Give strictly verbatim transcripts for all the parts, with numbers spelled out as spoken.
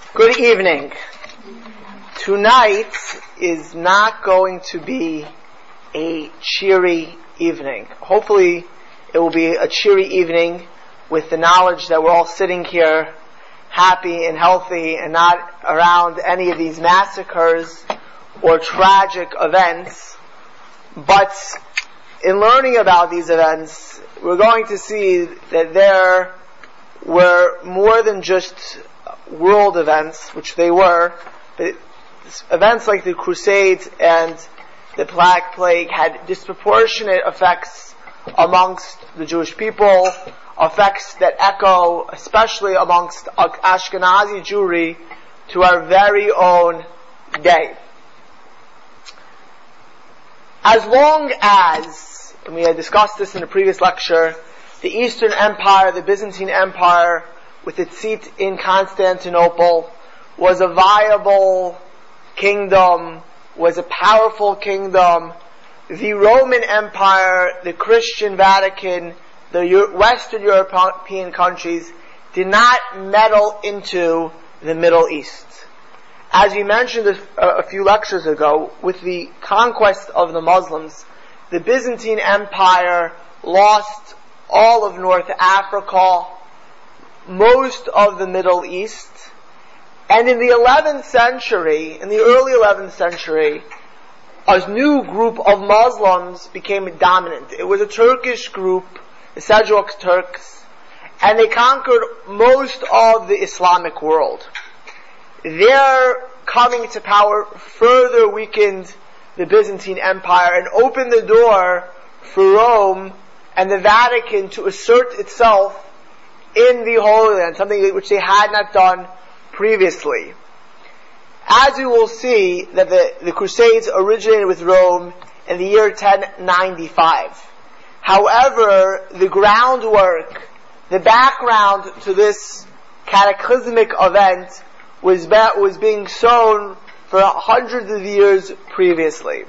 Good evening. Tonight is not going to be a cheery evening. Hopefully it will be a cheery evening with the knowledge that we're all sitting here happy and healthy and not around any of these massacres or tragic events. But in learning about these events, we're going to see that there were more than just world events, which they were, but events like the Crusades and the Black Plague had disproportionate effects amongst the Jewish people, effects that echo, especially amongst Ashkenazi Jewry, to our very own day. As long as, and we had discussed this in a previous lecture, the Eastern Empire, the Byzantine Empire, with its seat in Constantinople, was a viable kingdom, was a powerful kingdom. The Roman Empire, the Christian Vatican, the Western European countries did not meddle into the Middle East. As we mentioned a, a few lectures ago, with the conquest of the Muslims, the Byzantine Empire lost all of North Africa, most of the Middle East, and in the eleventh century, in the early eleventh century, a new group of Muslims became dominant. It was a Turkish group, the Seljuk Turks, and they conquered most of the Islamic world. Their coming to power further weakened the Byzantine Empire and opened the door for Rome and the Vatican to assert itself in the Holy Land, something which they had not done previously. As we will see, that the, the Crusades originated with Rome in the year ten ninety-five. However, the groundwork, the background to this cataclysmic event was, be, was being sown for hundreds of years previously.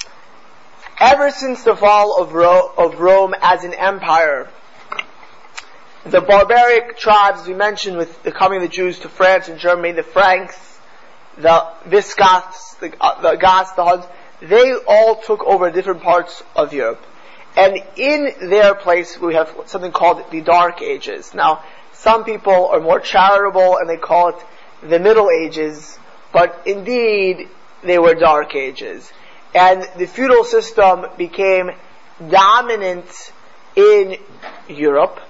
Ever since the fall of, Ro- of Rome as an empire, the barbaric tribes, as we mentioned, with the coming of the Jews to France and Germany, the Franks, the Visigoths, the, uh, the Goths, the Huns, they all took over different parts of Europe. And in their place, we have something called the Dark Ages. Now, some people are more charitable and they call it the Middle Ages, but indeed, they were Dark Ages. And the feudal system became dominant in Europe.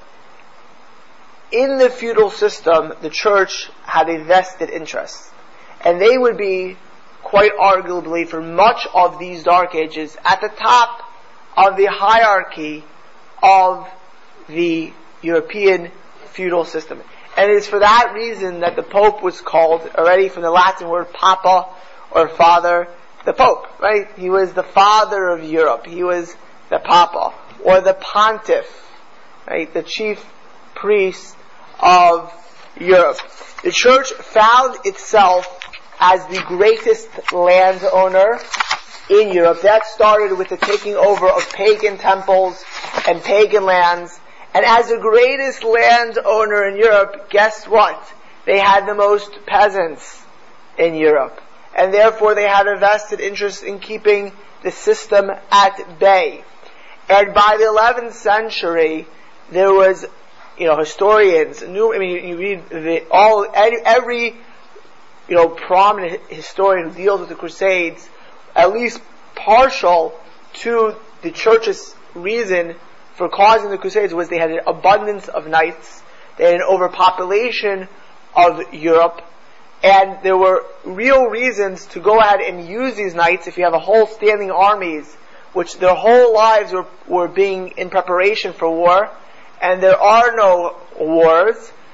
In the feudal system, the church had a vested interest. And they would be, quite arguably, for much of these Dark Ages, at the top of the hierarchy of the European feudal system. And it is for that reason that the Pope was called, already from the Latin word papa, or father, the Pope, right? He was the father of Europe. He was the papa, or the pontiff, right? The chief priest of Europe. The church found itself as the greatest landowner in Europe. That started with the taking over of pagan temples and pagan lands. And as the greatest landowner in Europe, guess what? They had the most peasants in Europe. And therefore they had a vested interest in keeping the system at bay. And by the eleventh century, there was, you know, historians, new, I mean, you read the, all, every, you know, prominent historian who deals with the Crusades, at least partial to the church's reason for causing the Crusades was they had an abundance of knights, they had an overpopulation of Europe, and there were real reasons to go ahead and use these knights if you have a whole standing armies, which their whole lives were, were being in preparation for war, and there are no wars,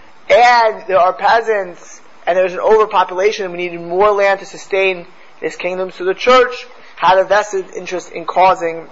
and there are peasants, and there's an overpopulation, and we needed more land to sustain this kingdom. So the church had a vested interest in causing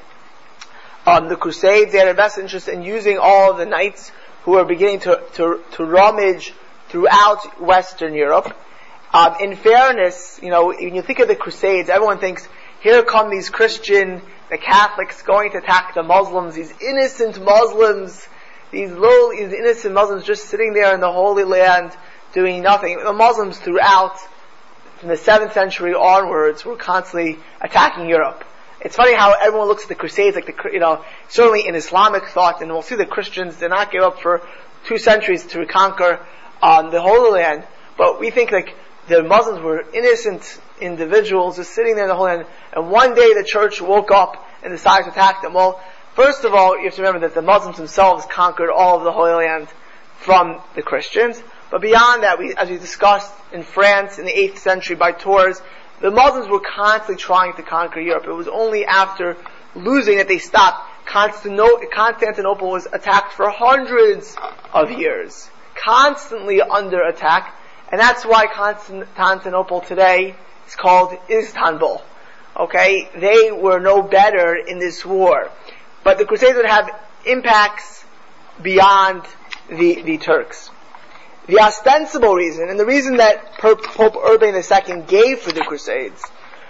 um, the Crusades. They had a vested interest in using all of the knights who were beginning to, to, to rummage throughout Western Europe. Um, in fairness, you know, when you think of the Crusades, everyone thinks, here come these Christian, the Catholics going to attack the Muslims, these innocent Muslims, these little, these innocent Muslims just sitting there in the Holy Land, doing nothing. The Muslims throughout, from the seventh century onwards, were constantly attacking Europe. It's funny how everyone looks at the Crusades like the, you know, certainly in Islamic thought, and we'll see the Christians did not give up for two centuries to reconquer um, the Holy Land. But we think like the Muslims were innocent individuals just sitting there in the Holy Land, and one day the church woke up and decided to attack them. Well, first of all, you have to remember that the Muslims themselves conquered all of the Holy Land from the Christians. But beyond that, we, as we discussed in France in the eighth century by Tours, the Muslims were constantly trying to conquer Europe. It was only after losing that they stopped. Constantinople was attacked for hundreds of years, constantly under attack, and that's why Constantinople today is called Istanbul. Okay? They were no better in this war. But the Crusades would have impacts beyond the, the Turks. The ostensible reason, and the reason that Pope Urban the Second gave for the Crusades,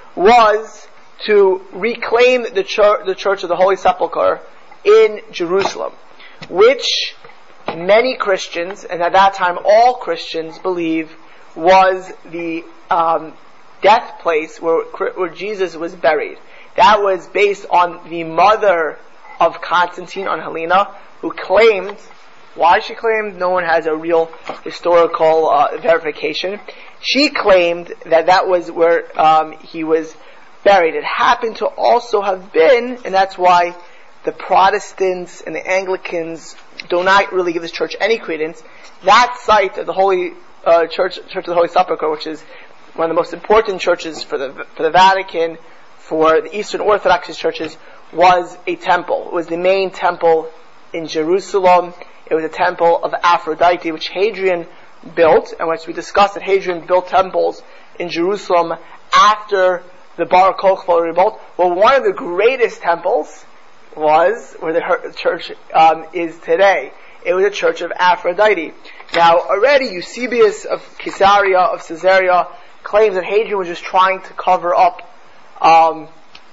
was to reclaim the church, the Church of the Holy Sepulchre in Jerusalem, which many Christians, and at that time all Christians, believe was the um, death place where, where Jesus was buried. That was based on the mother of Constantine, on Helena, who claimed, why she claimed, no one has a real historical uh, verification. She claimed that that was where um, he was buried. It happened to also have been, and that's why the Protestants and the Anglicans do not really give this church any credence, that site of the Holy uh, Church, Church of the Holy Sepulchre, which is one of the most important churches for the for the Vatican, for the Eastern Orthodox churches, was a temple. It was the main temple in Jerusalem. It was a temple of Aphrodite, which Hadrian built, and which we discussed that Hadrian built temples in Jerusalem after the Bar Kokhba revolt. Well, one of the greatest temples was where the church um, is today. It was a church of Aphrodite. Now, already Eusebius of Caesarea, of Caesarea, claims that Hadrian was just trying to cover up um,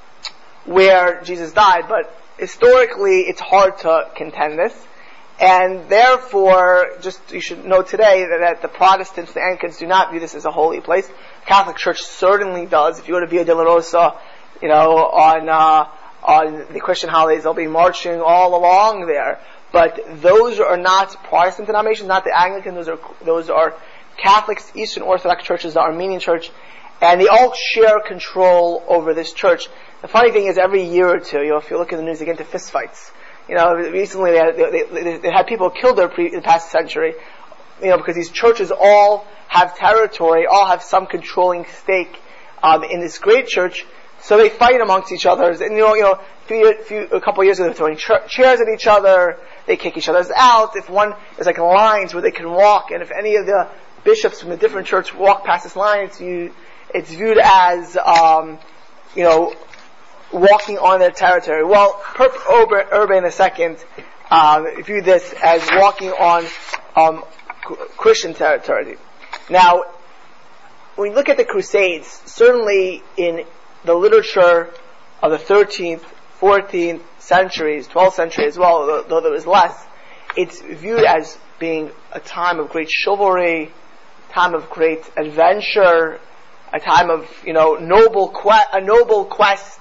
where Jesus died, but historically it's hard to contend this. And therefore, just you should know today that, that the Protestants, the Anglicans, do not view this as a holy place. The Catholic Church certainly does. If you go to Via Dolorosa, you know, on uh, on the Christian holidays, they'll be marching all along there. But those are not Protestant denominations, not the Anglican. Those are those are Catholics, Eastern Orthodox churches, the Armenian Church, and they all share control over this church. The funny thing is, every year or two, you know, if you look at the news, they get into fistfights. You know, recently they had, they, they, they had people killed there pre, in the past century, you know, because these churches all have territory, all have some controlling stake um, in this great church, so they fight amongst each other. And you know, you know, a, few, a, few, a couple of years ago, they're throwing ch- chairs at each other. They kick each other's out. If one, there's like lines where they can walk, and if any of the bishops from a different church walk past this line, it's viewed, it's viewed as, um, you know, walking on their territory. Well, Pope Urban the Second uh, viewed this as walking on um, Christian territory. Now, when you look at the Crusades, certainly in the literature of the thirteenth, fourteenth centuries, twelfth century as well, though there was less, it's viewed as being a time of great chivalry, time of great adventure, a time of, you know, noble que- a noble quest.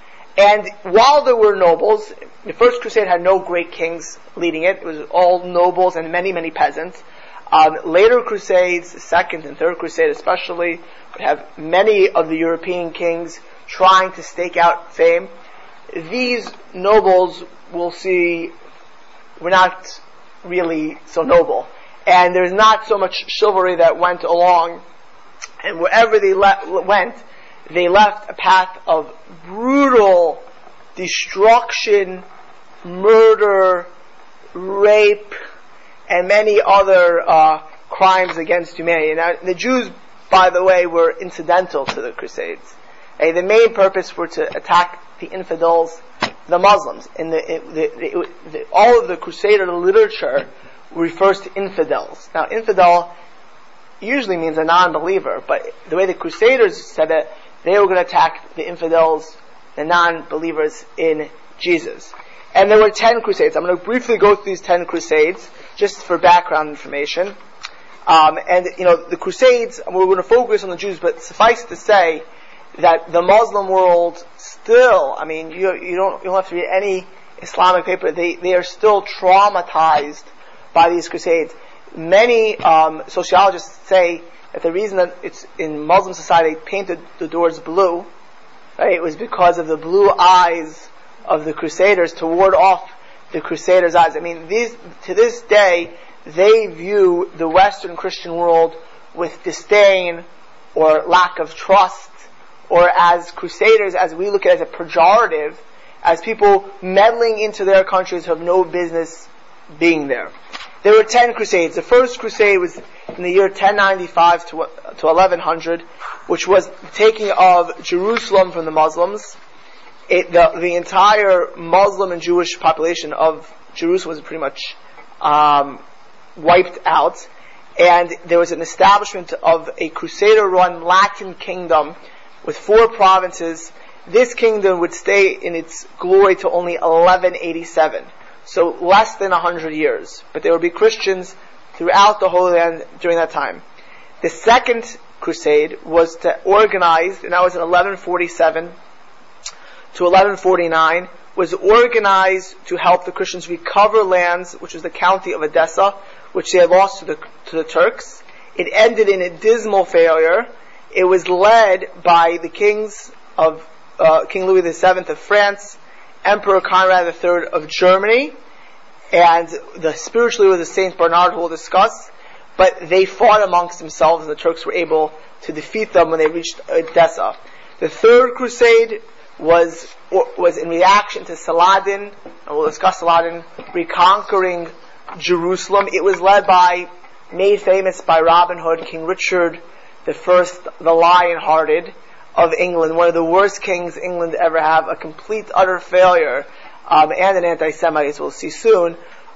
And while there were nobles, the First Crusade had no great kings leading it. It was all nobles and many, many peasants. Um, later Crusades, the Second and Third Crusade especially, would have many of the European kings trying to stake out fame. These nobles, we'll see, were not really so noble. And there's not so much chivalry that went along. And wherever they le- went, they left a path of brutal destruction, murder, rape, and many other uh, crimes against humanity. Now, the Jews, by the way, were incidental to the Crusades. Okay, the main purpose were to attack the infidels, the Muslims. In the, it, the, the, the all of the Crusader literature refers to infidels. Now, infidel usually means a non-believer, but the way the Crusaders said it, they were going to attack the infidels, the non-believers in Jesus. And there were ten crusades. I'm going to briefly go through these ten crusades, just for background information. Um, and, you know, the Crusades, we're going to focus on the Jews, but suffice to say that the Muslim world still, I mean, you, you don't, you don't have to read any Islamic paper, they, they are still traumatized by these Crusades. Many, um, sociologists say that the reason that it's in Muslim society painted the doors blue, right, it was because of the blue eyes of the Crusaders to ward off the Crusaders' eyes. I mean, these, to this day, they view the Western Christian world with disdain or lack of trust, or as Crusaders, as we look at it as a pejorative, as people meddling into their countries who have no business being there. There were ten Crusades. The first Crusade was in the year ten ninety-five to, to eleven hundred, which was the taking of Jerusalem from the Muslims. It, the, the entire Muslim and Jewish population of Jerusalem was pretty much um, wiped out, and there was an establishment of a Crusader-run Latin kingdom with four provinces. This kingdom would stay in its glory till only eleven eighty-seven, so less than a hundred years. But there would be Christians throughout the Holy Land during that time. The second crusade was to organize, and that was in eleven forty-seven to eleven forty-nine, was organized to help the Christians recover lands, which was the county of Edessa, which they had lost to the, to the Turks. It ended in a dismal failure. It was led by the kings of uh, King Louis the Seventh of France, Emperor Conrad the Third of Germany, and the spiritual leader was Saint Bernard, who we'll discuss. But they fought amongst themselves, and the Turks were able to defeat them when they reached Edessa. The third crusade was was in reaction to Saladin, and we'll discuss Saladin reconquering Jerusalem. It was led by, made famous by Robin Hood, King Richard the First, the Lion-Hearted of England, one of the worst kings England ever have, a complete utter failure, um, and an anti-Semite, as we'll see soon.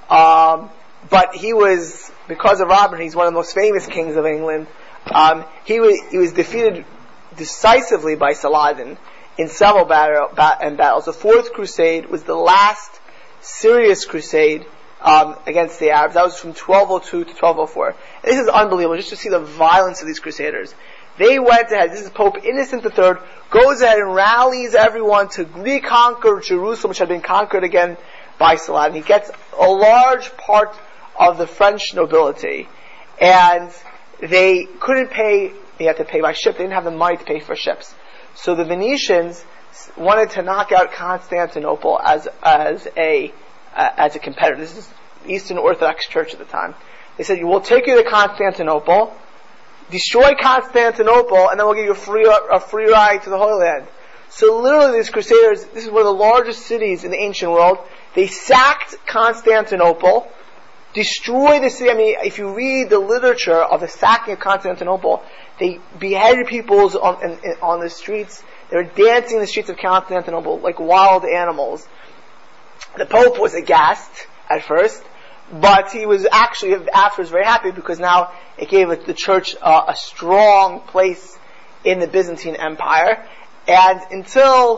Um, but he was, because of Robin Hood, he's one of the most famous kings of England. Um, he was he was defeated decisively by Saladin in several battle, bat, and battles. The fourth crusade was the last serious crusade um, against the Arabs. That was from twelve oh two to twelve oh four. And this is unbelievable, just to see the violence of these crusaders. They went ahead, this is Pope Innocent the Third, goes ahead and rallies everyone to reconquer Jerusalem, which had been conquered again by Saladin. He gets a large part of the French nobility, and they couldn't pay, they had to pay by ship, they didn't have the money to pay for ships. So the Venetians wanted to knock out Constantinople as as a uh, as a competitor. This is Eastern Orthodox Church at the time. They said, "We'll take you to Constantinople, destroy Constantinople, and then we'll give you a free a free ride to the Holy Land." So literally, these Crusaders, this is one of the largest cities in the ancient world. They sacked Constantinople, destroyed the city. I mean, if you read the literature of the sacking of Constantinople, they beheaded people on, in, in, on the streets. They were dancing in the streets of Constantinople like wild animals. The Pope was aghast at first, but he was actually afterwards very happy, because now it gave the church uh, a strong place in the Byzantine Empire. And until,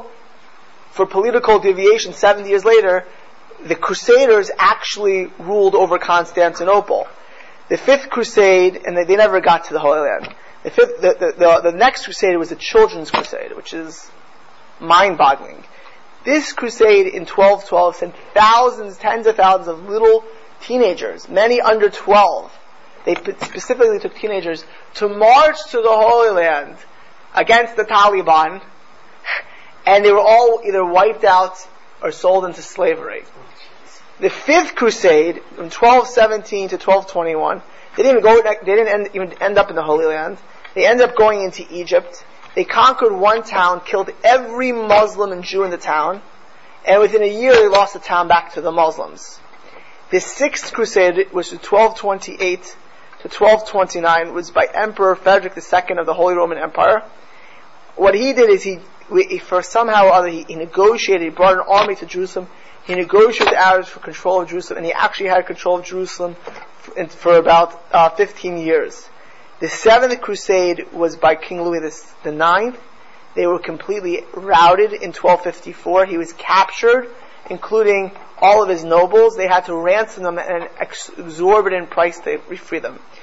for political deviation, seventy years later, the Crusaders actually ruled over Constantinople. The fifth crusade, and they, they never got to the Holy Land. The, fifth, the, the, the, the next crusade was the Children's Crusade, which is mind-boggling. This crusade in twelve twelve sent thousands, tens of thousands of little teenagers, many under twelve. They specifically took teenagers to march to the Holy Land against the Taliban, and they were all either wiped out or sold into slavery. The fifth crusade, from twelve seventeen to twelve twenty-one, they didn't even go. They didn't end, even end up in the Holy Land. They ended up going into Egypt. They conquered one town, killed every Muslim and Jew in the town, and within a year they lost the town back to the Muslims. The sixth crusade, which was twelve twenty-eight to twelve twenty-nine, was by Emperor Frederick the Second of the Holy Roman Empire. What he did is he, for somehow or other, he, he negotiated, he brought an army to Jerusalem, he negotiated with the Arabs for control of Jerusalem, and he actually had control of Jerusalem for, for about uh, fifteen years. The seventh crusade was by King Louis the Ninth. They were completely routed in twelve fifty-four. He was captured, including all of his nobles. They had to ransom them at an exorbitant price to free them.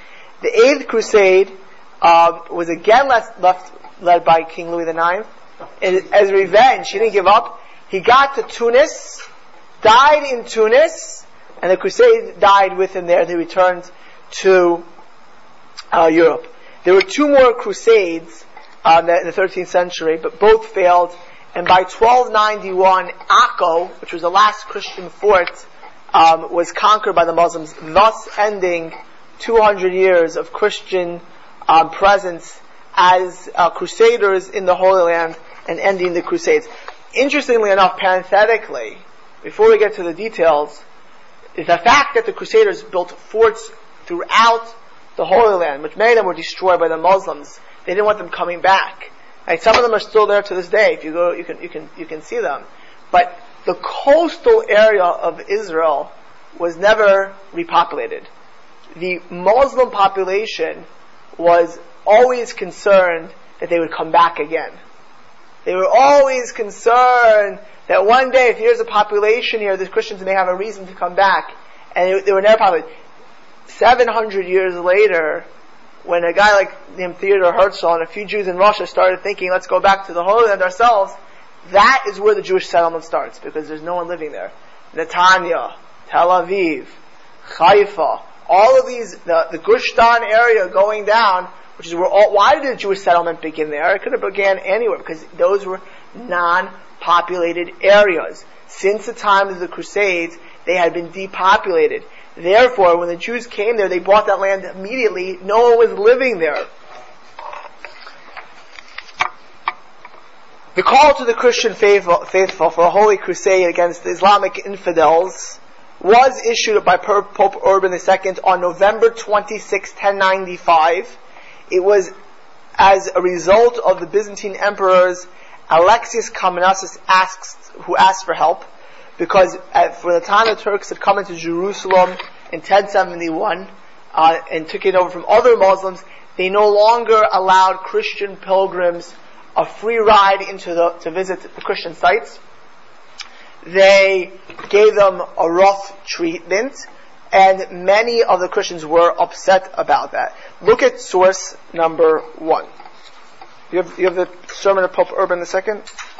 The Eighth Crusade um, was again left, left, led by King Louis the Ninth. And as revenge, he didn't give up. He got to Tunis, died in Tunis, and the crusade died with him there. They returned to uh, Europe. There were two more crusades um, in the thirteenth century, but both failed. And by twelve ninety-one, Akko, which was the last Christian fort, um, was conquered by the Muslims, thus ending two hundred years of Christian um, presence as uh, crusaders in the Holy Land and ending the Crusades. Interestingly enough, parenthetically, before we get to the details, is the fact that the Crusaders built forts throughout the Holy Land, which many of them were destroyed by the Muslims. They didn't want them coming back. And some of them are still there to this day. If you go, you can you can you can see them. But the coastal area of Israel was never repopulated. The Muslim population was always concerned that they would come back again. They were always concerned that one day, if there's a population here, the Christians may have a reason to come back. And they, they were never populated. Seven hundred years later, when a guy like named Theodor Herzl and a few Jews in Russia started thinking, let's go back to the Holy Land ourselves, that is where the Jewish settlement starts, because there's no one living there. Netanya, Tel Aviv, Haifa, all of these, the, the Gush Dan area going down, which is where all, why did the Jewish settlement begin there? It could have began anywhere, because those were non-populated areas. Since the time of the Crusades, they had been depopulated. Therefore, when the Jews came there, they bought that land immediately. No one was living there. The call to the Christian faithful, faithful for a holy crusade against the Islamic infidels was issued by Pope Urban the Second on November twenty-sixth, ten ninety-five. It was as a result of the Byzantine emperors Alexius Comnenus asked, who asked for help, because at, for the time the Turks had come into Jerusalem in ten seventy-one uh, and took it over from other Muslims, they no longer allowed Christian pilgrims a free ride into the to visit the Christian sites. They gave them a rough treatment, and many of the Christians were upset about that. Look at source number one. You have, you have the sermon of Pope Urban the Second?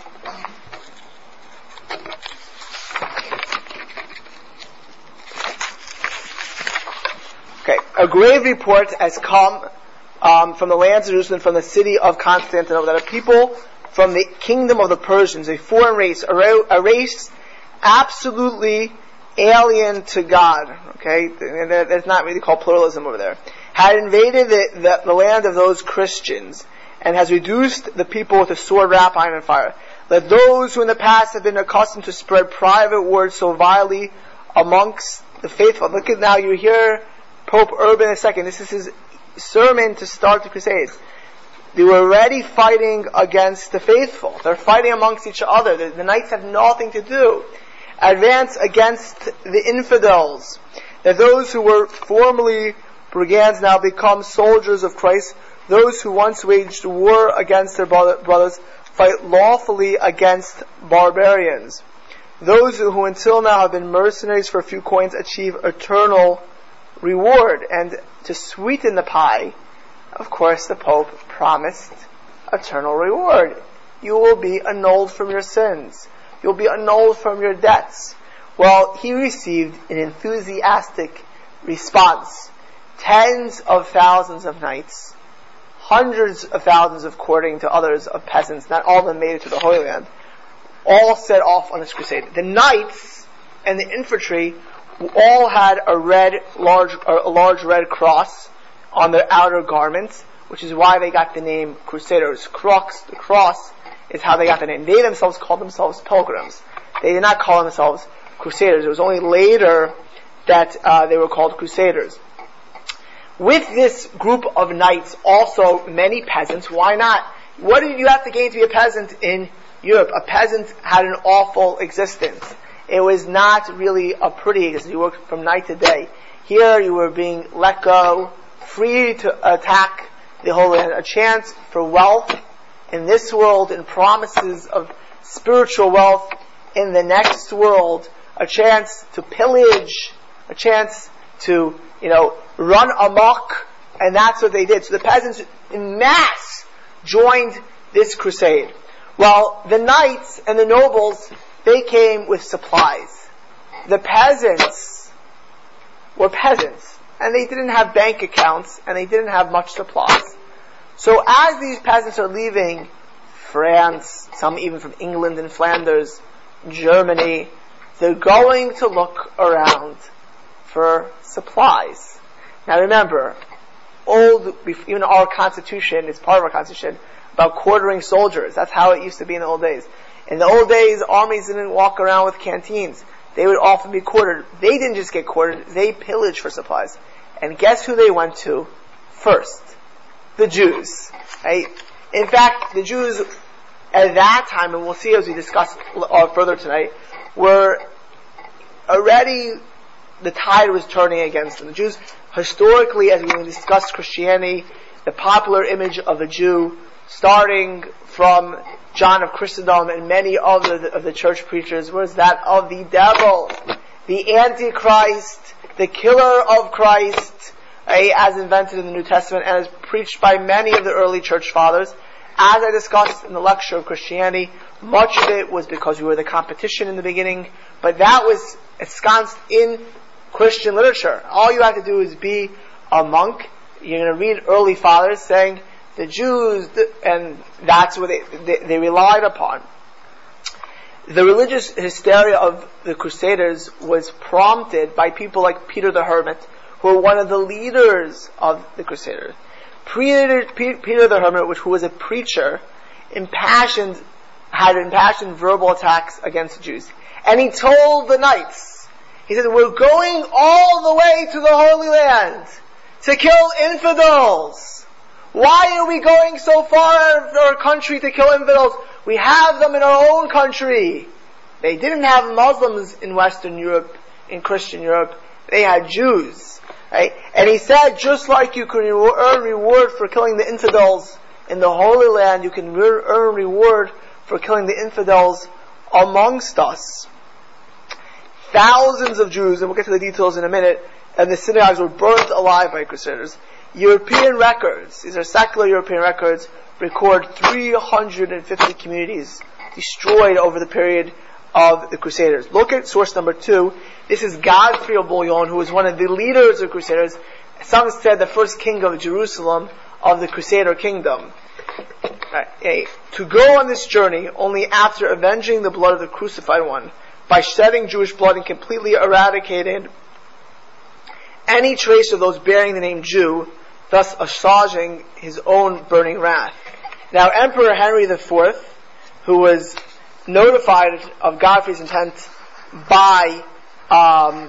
Okay, a grave report has come um, from the lands of Jerusalem, from the city of Constantinople, that a people from the kingdom of the Persians, a foreign race, a race absolutely alien to God, okay, that's not really called pluralism over there, had invaded the, the, the land of those Christians and has reduced the people with a sword, rapine, and fire. Let those who in the past have been accustomed to spread private words so vilely amongst the faithful. Look at now, you hear Pope Urban the Second. This is his sermon to start the Crusades. They were already fighting against the faithful. They're fighting amongst each other. The, the knights have nothing to do. Advance against the infidels. That those who were formerly brigands now become soldiers of Christ. Those who once waged war against their brothers fight lawfully against barbarians. Those who until now have been mercenaries for a few coins achieve eternal reward. And to sweeten the pie, of course, the Pope promised eternal reward. You will be annulled from your sins. You'll be annulled from your debts. Well, he received an enthusiastic response. Tens of thousands of knights, hundreds of thousands, according to others, of peasants, not all of them made it to the Holy Land, all set off on this crusade. The knights and the infantry all had a red, large, a large red cross on their outer garments, which is why they got the name Crusaders. Crux, the cross, is how they got the name. They themselves called themselves pilgrims. They did not call themselves Crusaders. It was only later that uh, they were called Crusaders. With this group of knights, also many peasants. Why not? What did you have to gain to be a peasant in Europe? A peasant had an awful existence. It was not really a pretty existence. You worked from night to day. Here you were being let go, free to attack the Holy Land, a chance for wealth in this world and promises of spiritual wealth in the next world, a chance to pillage, a chance to, you know, run amok And that's what they did. So the peasants in mass joined this crusade. Well, the knights and the nobles, they came with supplies. The peasants were peasants, and they didn't have bank accounts, and they didn't have much supplies. So as these peasants are leaving France, some even from England and Flanders, Germany, they're going to look around for supplies. Now remember, old, even our Constitution is part of our Constitution about quartering soldiers. That's how it used to be in the old days. In the old days, armies didn't walk around with canteens. They would often be quartered. They didn't just get quartered, they pillaged for supplies. And guess who they went to first? The Jews. Right? In fact, the Jews at that time, and we'll see as we discuss uh, further tonight, were already, the tide was turning against them. The Jews, historically, as we discussed Christianity, the popular image of a Jew, starting from John of Chrysostom and many other of the church preachers, was that of the devil, the Antichrist, the killer of Christ, eh, as invented in the New Testament and as preached by many of the early church fathers. As I discussed in the lecture of Christianity, much of it was because we were the competition in the beginning, but that was ensconced in Christian literature. All you have to do is be a monk. You're going to read early fathers saying the Jews, and that's what they, they, they relied upon. The religious hysteria of the Crusaders was prompted by people like Peter the Hermit, who were one of the leaders of the Crusaders. Peter, Peter the Hermit, which who was a preacher, impassioned, had impassioned verbal attacks against the Jews. And he told the knights, he said, we're going all the way to the Holy Land to kill infidels. Why are we going so far for our country to kill infidels? We have them in our own country. They didn't have Muslims in Western Europe, in Christian Europe. They had Jews. Right? And he said, just like you can earn reward for killing the infidels in the Holy Land, you can earn reward for killing the infidels amongst us. Thousands of Jews, and we'll get to the details in a minute, and the synagogues were burnt alive by Crusaders. European records, these are secular European records, record three hundred fifty communities destroyed over the period of the Crusaders. Look at source number two. This is Godfrey of Bouillon, who was one of the leaders of Crusaders. Some said the first king of Jerusalem of the Crusader kingdom. Right. To go on this journey only after avenging the blood of the crucified one by shedding Jewish blood and completely eradicated any trace of those bearing the name Jew, thus assuaging his own burning wrath. Now, Emperor Henry the Fourth, who was notified of Godfrey's intent by um,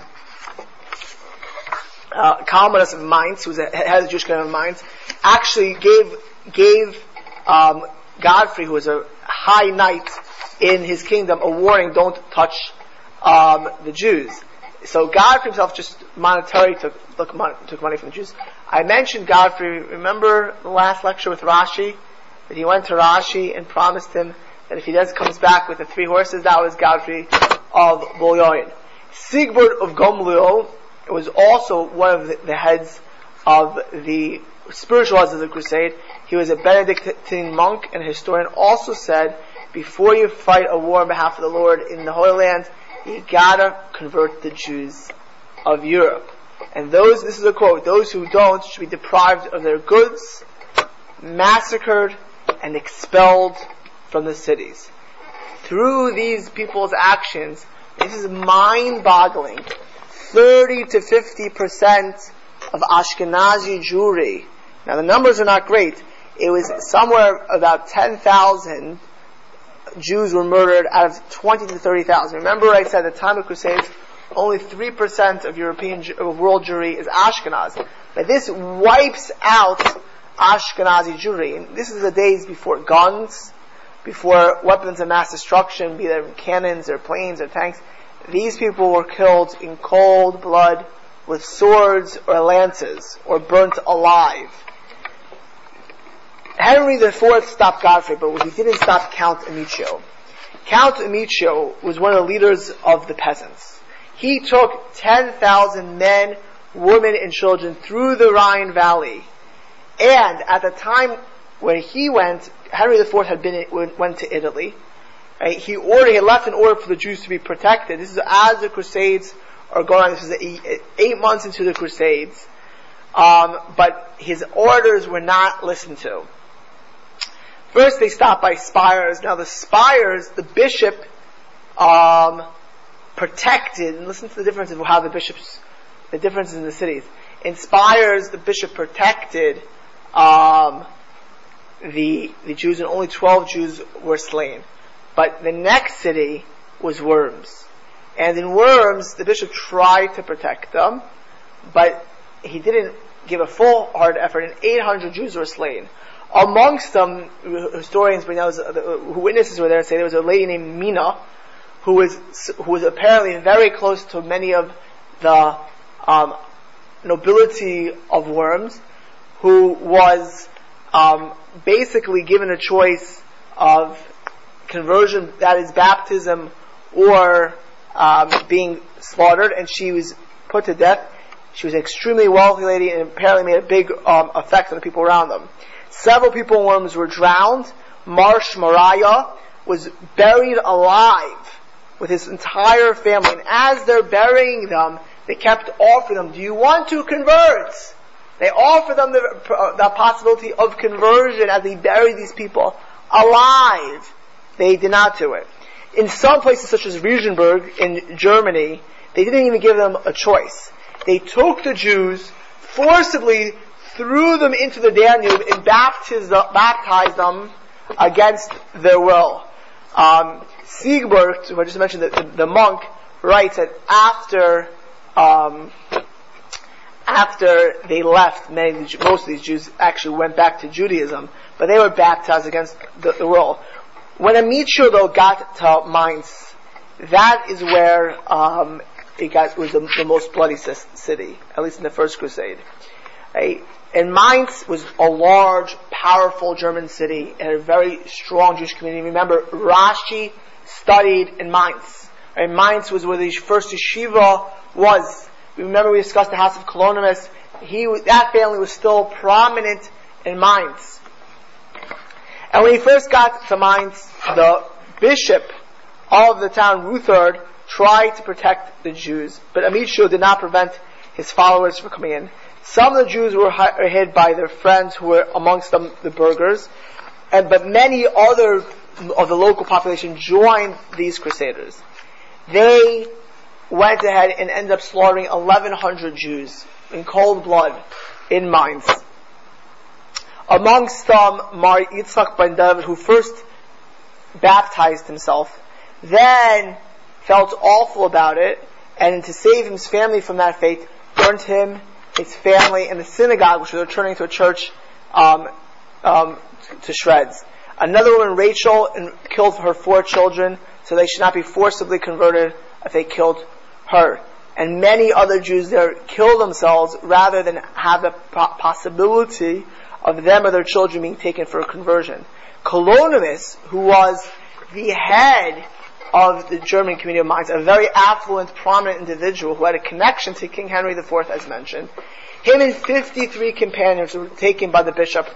uh, Commodus of Mainz, who was a head of the Jewish kingdom of Mainz, actually gave gave um, Godfrey, who was a high knight in his kingdom, a warning: don't touch um, the Jews. So Godfrey himself just monetarily took, took, money, took money from the Jews. I mentioned Godfrey, remember the last lecture with Rashi? That he went to Rashi and promised him that if he does comes back with the three horses, that was Godfrey of Bouillon. Sigebert of Gamliel was also one of the, the heads of the spiritual heads of the crusade. He was a Benedictine monk, and a historian also said, before you fight a war on behalf of the Lord in the Holy Land, you gotta convert the Jews of Europe. And those, this is a quote, those who don't should be deprived of their goods, massacred, and expelled from the cities. Through these people's actions, this is mind-boggling. thirty to fifty percent of Ashkenazi Jewry. Now the numbers are not great. It was somewhere about ten thousand Jews were murdered out of twenty to thirty thousand. Remember I said at the time of Crusades, only three percent of European of world Jewry is Ashkenaz. But this wipes out Ashkenazi Jewry. And this is the days before guns, before weapons of mass destruction, be they cannons or planes or tanks. These people were killed in cold blood with swords or lances, or burnt alive. Henry the Fourth stopped Godfrey, but he didn't stop Count Amicio. Count Amicio was one of the leaders of the peasants. He took ten thousand men, women, and children through the Rhine Valley And at the time when he went, Henry the Fourth had been went to Italy. Right? He ordered, he left an order for the Jews to be protected. This is as the Crusades are going on. This is eight, eight months into the Crusades. Um, but his orders were not listened to. First they stopped by spires. Now the spires, the bishop um, protected, and listen to the difference of how the bishops, the differences in the cities. In spires, the bishop protected um, the the Jews, and only twelve Jews were slain. But the next city was Worms. And in Worms, the bishop tried to protect them, but he didn't give a full hard effort, and eight hundred Jews were slain. Amongst them, historians bring out, who witnesses were there, say there was a lady named Mina, who was who was apparently very close to many of the um, nobility of Worms, who was um, basically given a choice of conversion, that is baptism, or um, being slaughtered, and she was put to death. She was an extremely wealthy lady, and apparently made a big um, effect on the people around them. Several people in Worms were drowned. Marsh Mariah was buried alive with his entire family, and as they're burying them, they kept offering them, do you want to convert? They offered them the, uh, the possibility of conversion as they buried these people alive. They did not do it. In some places such as Riesenberg in Germany, they didn't even give them a choice. They took the Jews, forcibly threw them into the Danube, and baptized, baptized them against their will. Um, Siegbert, who I just mentioned, the, the, the monk, writes that after um, after they left, many of the, most of these Jews actually went back to Judaism, but they were baptized against the, the will. When Amicio, though, got to Mainz, that is where um, it got was the, the most bloody city, at least in the First Crusade. Right? And Mainz was a large, powerful German city and a very strong Jewish community. Remember, Rashi studied in Mainz. Right? Mainz was where the first yeshiva was. Remember, we discussed the house of Colonimus. He, that family was still prominent in Mainz. And when he first got to Mainz, the bishop of the town, Ruthard, tried to protect the Jews, but Amicio did not prevent his followers from coming in. Some of the Jews were hid by their friends, who were amongst them the burghers, and but many other of the local population joined these crusaders. They went ahead and ended up slaughtering eleven hundred Jews in cold blood in Mainz. Amongst them, Mar Yitzchak ben David, who first baptized himself, then felt awful about it, and to save his family from that fate, burned him, his family, and the synagogue, which was turning to a church, um, um, to shreds. Another woman, Rachel, killed her four children, so they should not be forcibly converted if they killed her. And many other Jews there killed themselves rather than have the possibility of them or their children being taken for a conversion. Colonimus, who was the head of the German community of Mainz, a very affluent, prominent individual who had a connection to King Henry the Fourth, as mentioned, him and fifty-three companions were taken by the bishop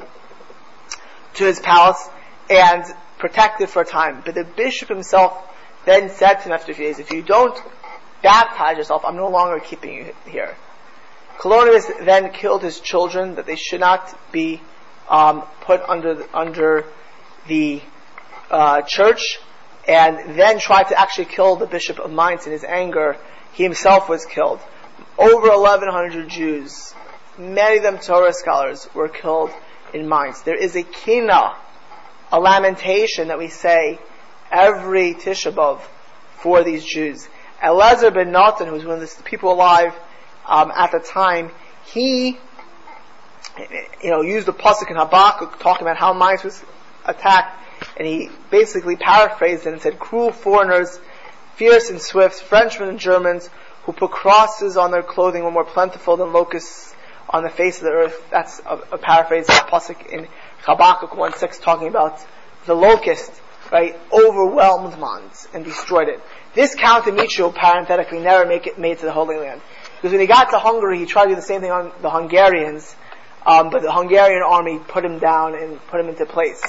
to his palace and protected for a time. But the bishop himself then said to him after a few days, if you don't baptize yourself, I'm no longer keeping you here. Colonius then killed his children, that they should not be um, put under the, under the uh, church, and then tried to actually kill the bishop of Mainz in his anger. He himself was killed. Over eleven hundred Jews, many of them Torah scholars, were killed in Mainz. There is a kina, a lamentation that we say every Tisha B'Av for these Jews. Elazar ben Natan, who was one of the people alive Um, at the time, he, you know, used the pasuk in Habakkuk talking about how Mainz was attacked, and he basically paraphrased it and said, "Cruel foreigners, fierce and swift, Frenchmen and Germans, who put crosses on their clothing, were more plentiful than locusts on the face of the earth." That's a, a paraphrase of the pasuk in Habakkuk one six, talking about the locust, right, overwhelmed Mainz and destroyed it. This Count Amicio, parenthetically, never make it made to the Holy Land. Because when he got to Hungary, he tried to do the same thing on the Hungarians, Um, but the Hungarian army put him down and put him into place.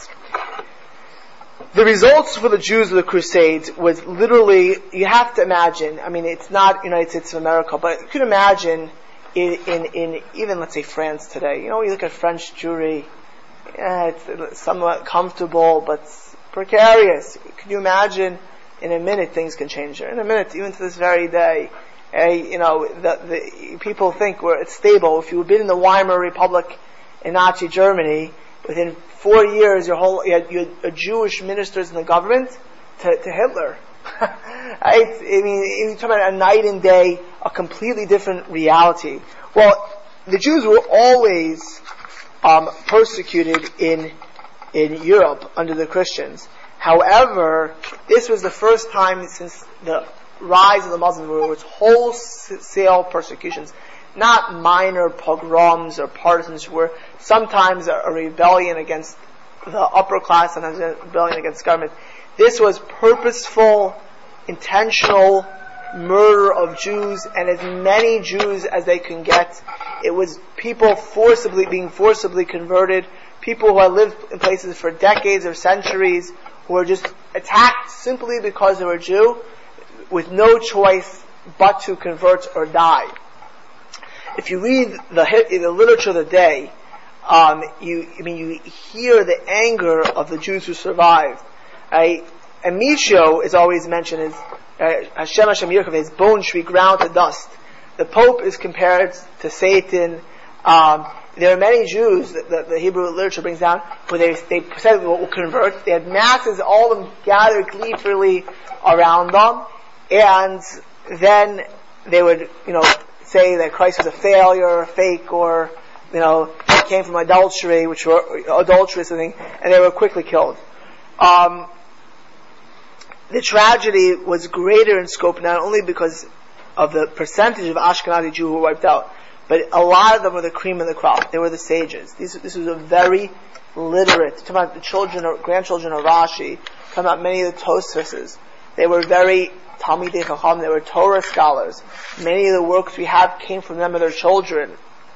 The results for the Jews of the Crusades was literally, you have to imagine, I mean, it's not United States of America, but you can imagine in, in, in even, let's say, France today. You know, you look at French Jewry, yeah, it's somewhat comfortable, but precarious. Can you imagine in a minute things can change there? In a minute, even to this very day, uh, you know, the, the people think we're, it's stable. If you've been in the Weimar Republic in Nazi Germany, within four years, your whole you had, you had uh, Jewish ministers in the government to, to Hitler. Right? I mean, you're talking about a night and day, a completely different reality. Well, the Jews were always um, persecuted in in Europe under the Christians. However, this was the first time since the rise of the Muslims where it was wholesale persecutions, not minor pogroms or partisans who were sometimes a, a rebellion against the upper class, sometimes a rebellion against government. This was purposeful, intentional murder of Jews, and as many Jews as they can get. It was people forcibly being forcibly converted, people who had lived in places for decades or centuries, who were just attacked simply because they were Jew, with no choice but to convert or die. If you read the, the literature of the day, um, you, I mean, you hear the anger of the Jews who survived. Right? And Micho is always mentioned as Hashem Hashem Yirkov, his bones should be ground to dust. The Pope is compared to Satan. Um, there are many Jews that the, the Hebrew literature brings down where they they said will convert. They had masses, all of them gathered gleefully around them, and then they would, you know, say that Christ was a failure, fake, or you know, came from adultery, which were adulterous, and they were quickly killed. Um, the tragedy was greater in scope not only because of the percentage of Ashkenazi Jews who were wiped out, but a lot of them were the cream of the crop. They were the sages. These, this was a very literate, talking about the children or grandchildren of Rashi, talking about many of the Tosfos. They were very Talmidei Chacham, they were Torah scholars. Many of the works we have came from them and their children.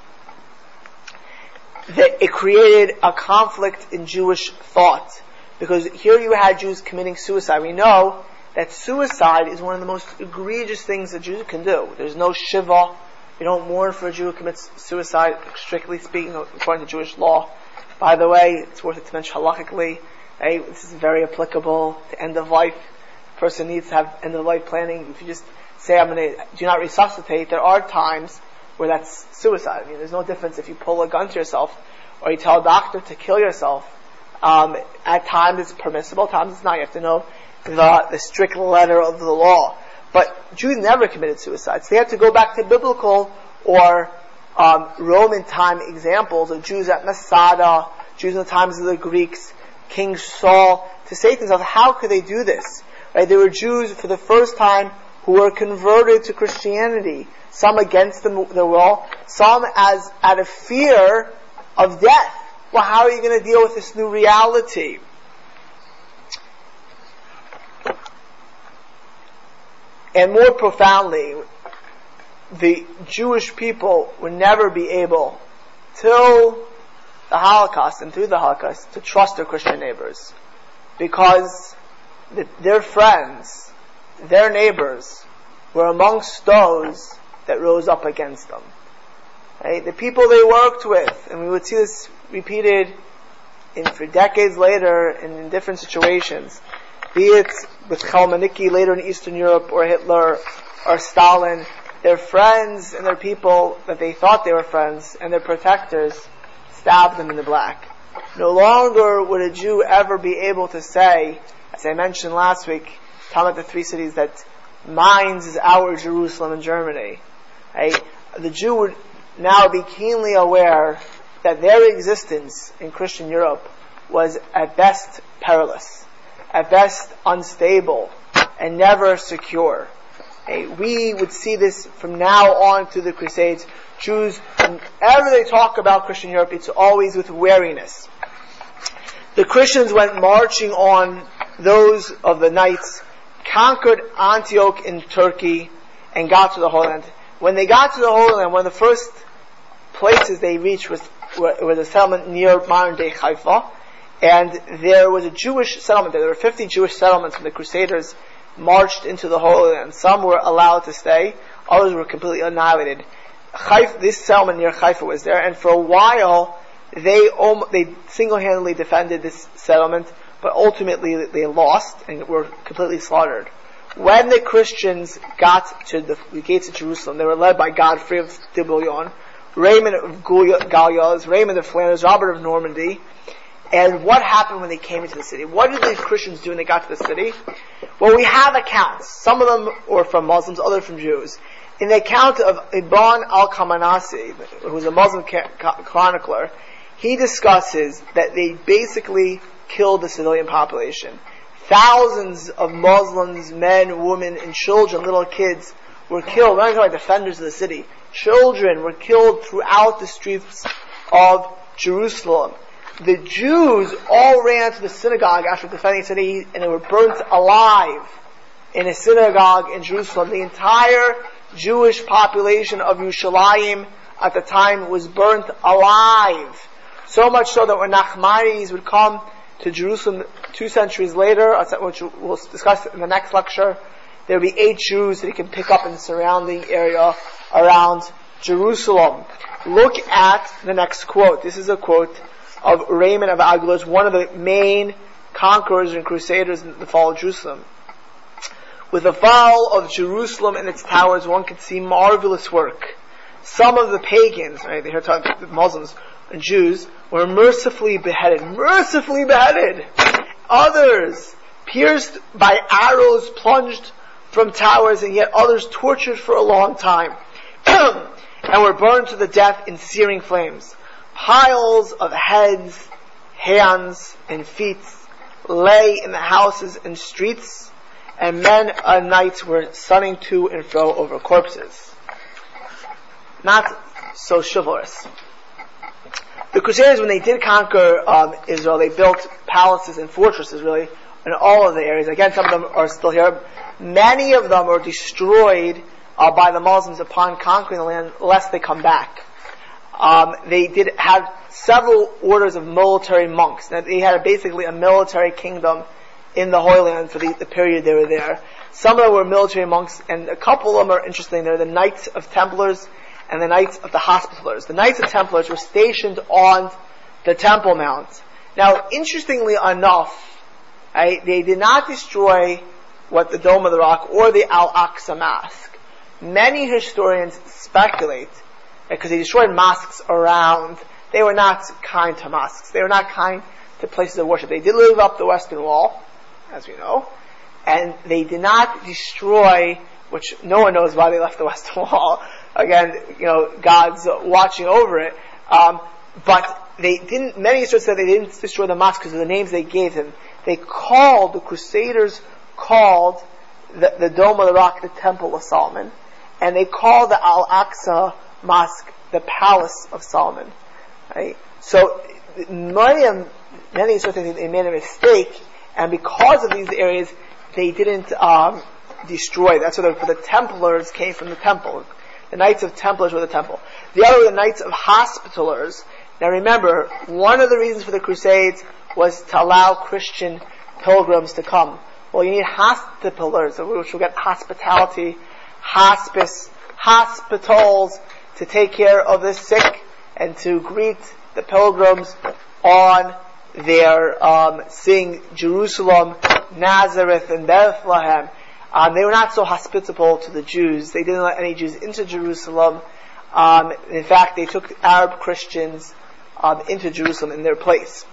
That it created a conflict in Jewish thought. Because here you had Jews committing suicide. We know that suicide is one of the most egregious things a Jew can do. There's no shiva. You don't mourn for a Jew who commits suicide, strictly speaking, according to Jewish law. By the way, it's worth it to mention halakhically. Hey, this is very applicable to end of life. A person needs to have end of life planning. If you just say, I'm going to do not resuscitate, there are times where that's suicide. I mean, there's no difference if you pull a gun to yourself or you tell a doctor to kill yourself. Um, at times it's permissible, at times it's not. You have to know the, the strict letter of the law. But Jews never committed suicide. So they had to go back to biblical or um, Roman time examples of Jews at Masada, Jews in the times of the Greeks, King Saul, to say to themselves, how could they do this? Right? There were Jews for the first time who were converted to Christianity, some against the, the will, some as out of fear of death. Well, how are you going to deal with this new reality? And more profoundly, the Jewish people would never be able, till the Holocaust and through the Holocaust, to trust their Christian neighbors. Because the, their friends, their neighbors, were amongst those that rose up against them. Right? The people they worked with, and we would see this repeated in for decades later in, in different situations, be it with Chalmaniki later in Eastern Europe, or Hitler, or Stalin, their friends and their people that they thought they were friends and their protectors stabbed them in the black. No longer would a Jew ever be able to say, as I mentioned last week, talking about the three cities, that mine is our Jerusalem in Germany. Right? The Jew would now be keenly aware that their existence in Christian Europe was at best perilous, at best unstable, and never secure. Okay, we would see this from now on through the Crusades. Jews, whenever they talk about Christian Europe, it's always with wariness. The Christians went marching on, those of the knights, conquered Antioch in Turkey, and got to the Holy Land. When they got to the Holy Land, one of the first places they reached was it was a settlement near modern day Haifa, and there was a Jewish settlement there. There were fifty Jewish settlements when the Crusaders marched into the Holy Land. Some were allowed to stay, others were completely annihilated. Haifa, this settlement near Haifa was there, and for a while they they single-handedly defended this settlement, but ultimately they lost and were completely slaughtered. When the Christians got to the, the gates of Jerusalem, they were led by Godfrey of de Bouillon, Raymond of Gallias, Raymond of Flanders, Robert of Normandy. And what happened when they came into the city? What did these Christians do when they got to the city? Well, we have accounts. Some of them were from Muslims, others from Jews. In the account of Ibn al-Qamanasi, who was a Muslim chronicler, he discusses that they basically killed the civilian population. Thousands of Muslims, men, women, and children, little kids, were killed. We're not talking about defenders of the city. Children were killed throughout the streets of Jerusalem. The Jews all ran to the synagogue after defending the city, and they were burnt alive in a synagogue in Jerusalem. The entire Jewish population of Yerushalayim at the time was burnt alive. So much so that when Nachmanides would come to Jerusalem two centuries later, which we'll discuss in the next lecture, there would be eight Jews that he can pick up in the surrounding area around Jerusalem. Look at the next quote. This is a quote of Raymond of Aguilas, one of the main conquerors and crusaders in the fall of Jerusalem. With the fall of Jerusalem and its towers, one could see marvelous work. Some of the pagans, right, they hear talking about the Muslims and Jews, were mercifully beheaded. Mercifully beheaded! Others pierced by arrows plunged from towers, and yet others tortured for a long time and were burned to the death in searing flames. Piles of heads, hands, and feet lay in the houses and streets, and men and knights were sunning to and fro over corpses. Not so chivalrous. The Crusaders, when they did conquer um, Israel, they built palaces and fortresses, really, in all of the areas. Again, some of them are still here. Many of them were destroyed uh, by the Muslims upon conquering the land, lest they come back. Um, they did have several orders of military monks. Now, they had basically a military kingdom in the Holy Land for the, the period they were there. Some of them were military monks, and a couple of them are interesting. They're the Knights of Templars and the Knights of the Hospitallers. The Knights of Templars were stationed on the Temple Mount. Now, interestingly enough, right, they did not destroy what the Dome of the Rock or the Al-Aqsa Mosque. Many historians speculate because they destroyed mosques around. They were not kind to mosques. They were not kind to places of worship. They did live up the Western Wall, as we know, and they did not destroy, which no one knows why they left the Western Wall. Again, you know, God's watching over it. Um, but they didn't, many historians said they didn't destroy the mosque because of the names they gave them. They called, the Crusaders called the, the Dome of the Rock the Temple of Solomon, and they called the Al-Aqsa Mosque the Palace of Solomon. Right? So many of many sort of things they made a mistake, and because of these areas, they didn't um, destroy. That's where the, the Templars came from the temple. The Knights of Templars were the temple. The other were the Knights of Hospitallers. Now remember, one of the reasons for the Crusades was to allow Christian pilgrims to come. Well, you need hospitallers, which will get hospitality, hospice, hospitals, to take care of the sick and to greet the pilgrims on their um, seeing Jerusalem, Nazareth, and Bethlehem. Um, they were not so hospitable to the Jews. They didn't let any Jews into Jerusalem. Um, in fact, they took Arab Christians um, into Jerusalem in their place.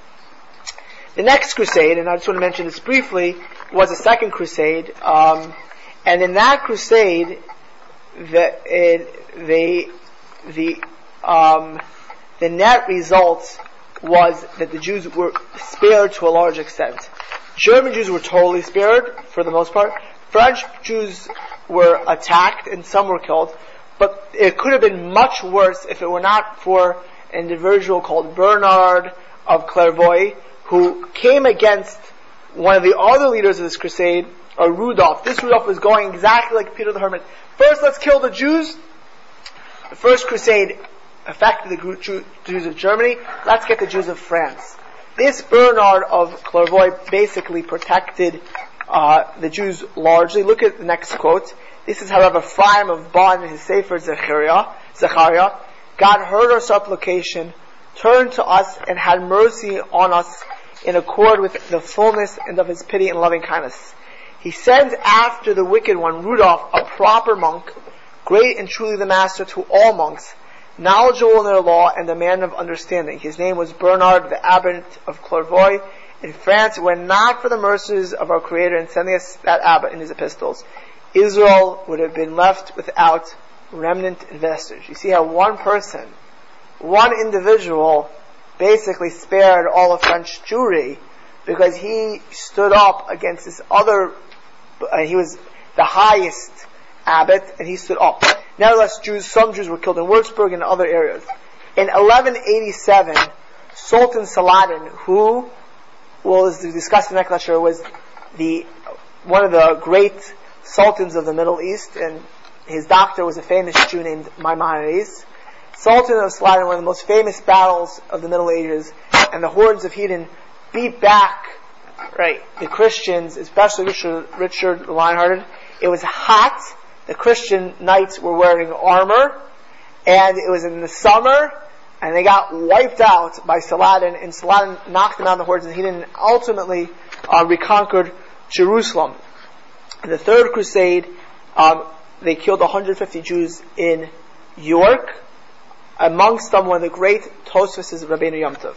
The next crusade, and I just want to mention this briefly, was a second crusade. Um, and in that crusade, the it, they the um, the net result was that the Jews were spared to a large extent. German Jews were totally spared for the most part. French Jews were attacked and some were killed, but it could have been much worse if it were not for an individual called Bernard of Clairvaux, who came against one of the other leaders of this crusade, or Rudolph. This Rudolph was going exactly like Peter the Hermit. First, let's kill the Jews. The first crusade affected the Jew, Jews of Germany. Let's get the Jews of France. This Bernard of Clairvaux basically protected uh, the Jews largely. Look at the next quote. This is, however, Ephraim of Bonn in his Sefer Zechariah. Zechariah. God heard our supplication, turned to us, and had mercy on us in accord with the fullness and of his pity and loving kindness. He sent after the wicked one, Rudolph, a proper monk, great and truly the master to all monks, knowledgeable in their law and a man of understanding. His name was Bernard, the abbot of Clairvaux in France. Were not for the mercies of our Creator in sending us that abbot in his epistles, Israel would have been left without remnant and vestige. You see how one person, one individual, basically spared all of French Jewry because he stood up against this other, uh, he was the highest abbot, and he stood up. Nevertheless, Jews, some Jews were killed in Würzburg and other areas. In eleven eighty-seven, Sultan Saladin, who was discussed in the next lecture, was the one of the great sultans of the Middle East, and his doctor was a famous Jew named Maimonides. Sultan of Saladin, one of the most famous battles of the Middle Ages, and the hordes of heathen beat back, right, the Christians, especially Richard, Richard the Lionhearted. It was hot. The Christian knights were wearing armor, and it was in the summer, and they got wiped out by Saladin, and Saladin knocked them out of the hordes, and he didn't ultimately uh, reconquered Jerusalem. In the Third Crusade, um, they killed one hundred fifty Jews in York. Amongst them, one of the great Tosfos is Rabbeinu Yom Tov.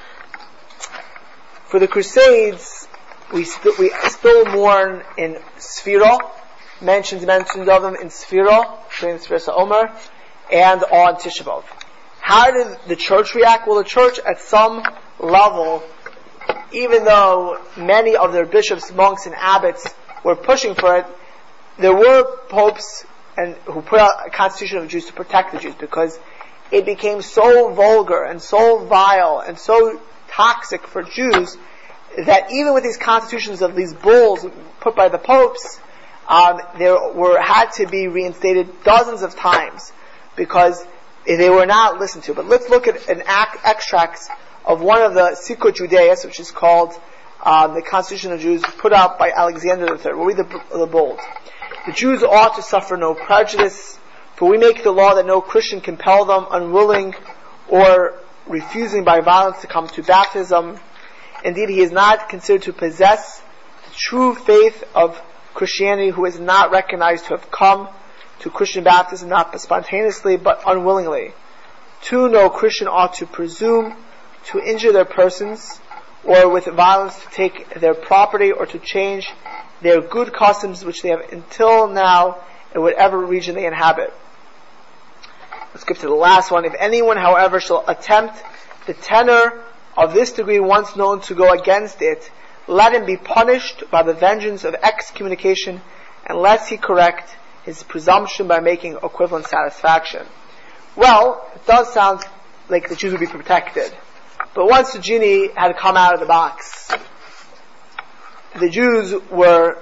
For the Crusades, we, st- we still mourn in Sfira, mentions mentions of them in Sfira, during Sfiras HaOmer, and on Tisha B'Av. How did the church react? Well, the church, at some level, even though many of their bishops, monks, and abbots were pushing for it, there were popes and who put out a constitution of the Jews to protect the Jews, because it became so vulgar and so vile and so toxic for Jews that even with these constitutions of these bulls put by the popes, um, there were had to be reinstated dozens of times because they were not listened to. But let's look at an ac- extracts of one of the Sicut Judaeus, which is called um, the Constitution of Jews, put out by Alexander the Third. We'll read the, the bold. The Jews ought to suffer no prejudice, for we make the law that no Christian compel them, unwilling or refusing by violence, to come to baptism. Indeed, he is not considered to possess the true faith of Christianity who is not recognized to have come to Christian baptism not spontaneously but unwillingly. Two, no Christian ought to presume to injure their persons or with violence to take their property or to change their good customs which they have until now in whatever region they inhabit. Let's skip to the last one. If anyone, however, shall attempt the tenor of this degree once known to go against it, let him be punished by the vengeance of excommunication, unless he correct his presumption by making equivalent satisfaction. Well, it does sound like the Jews would be protected. But once the genie had come out of the box, the Jews were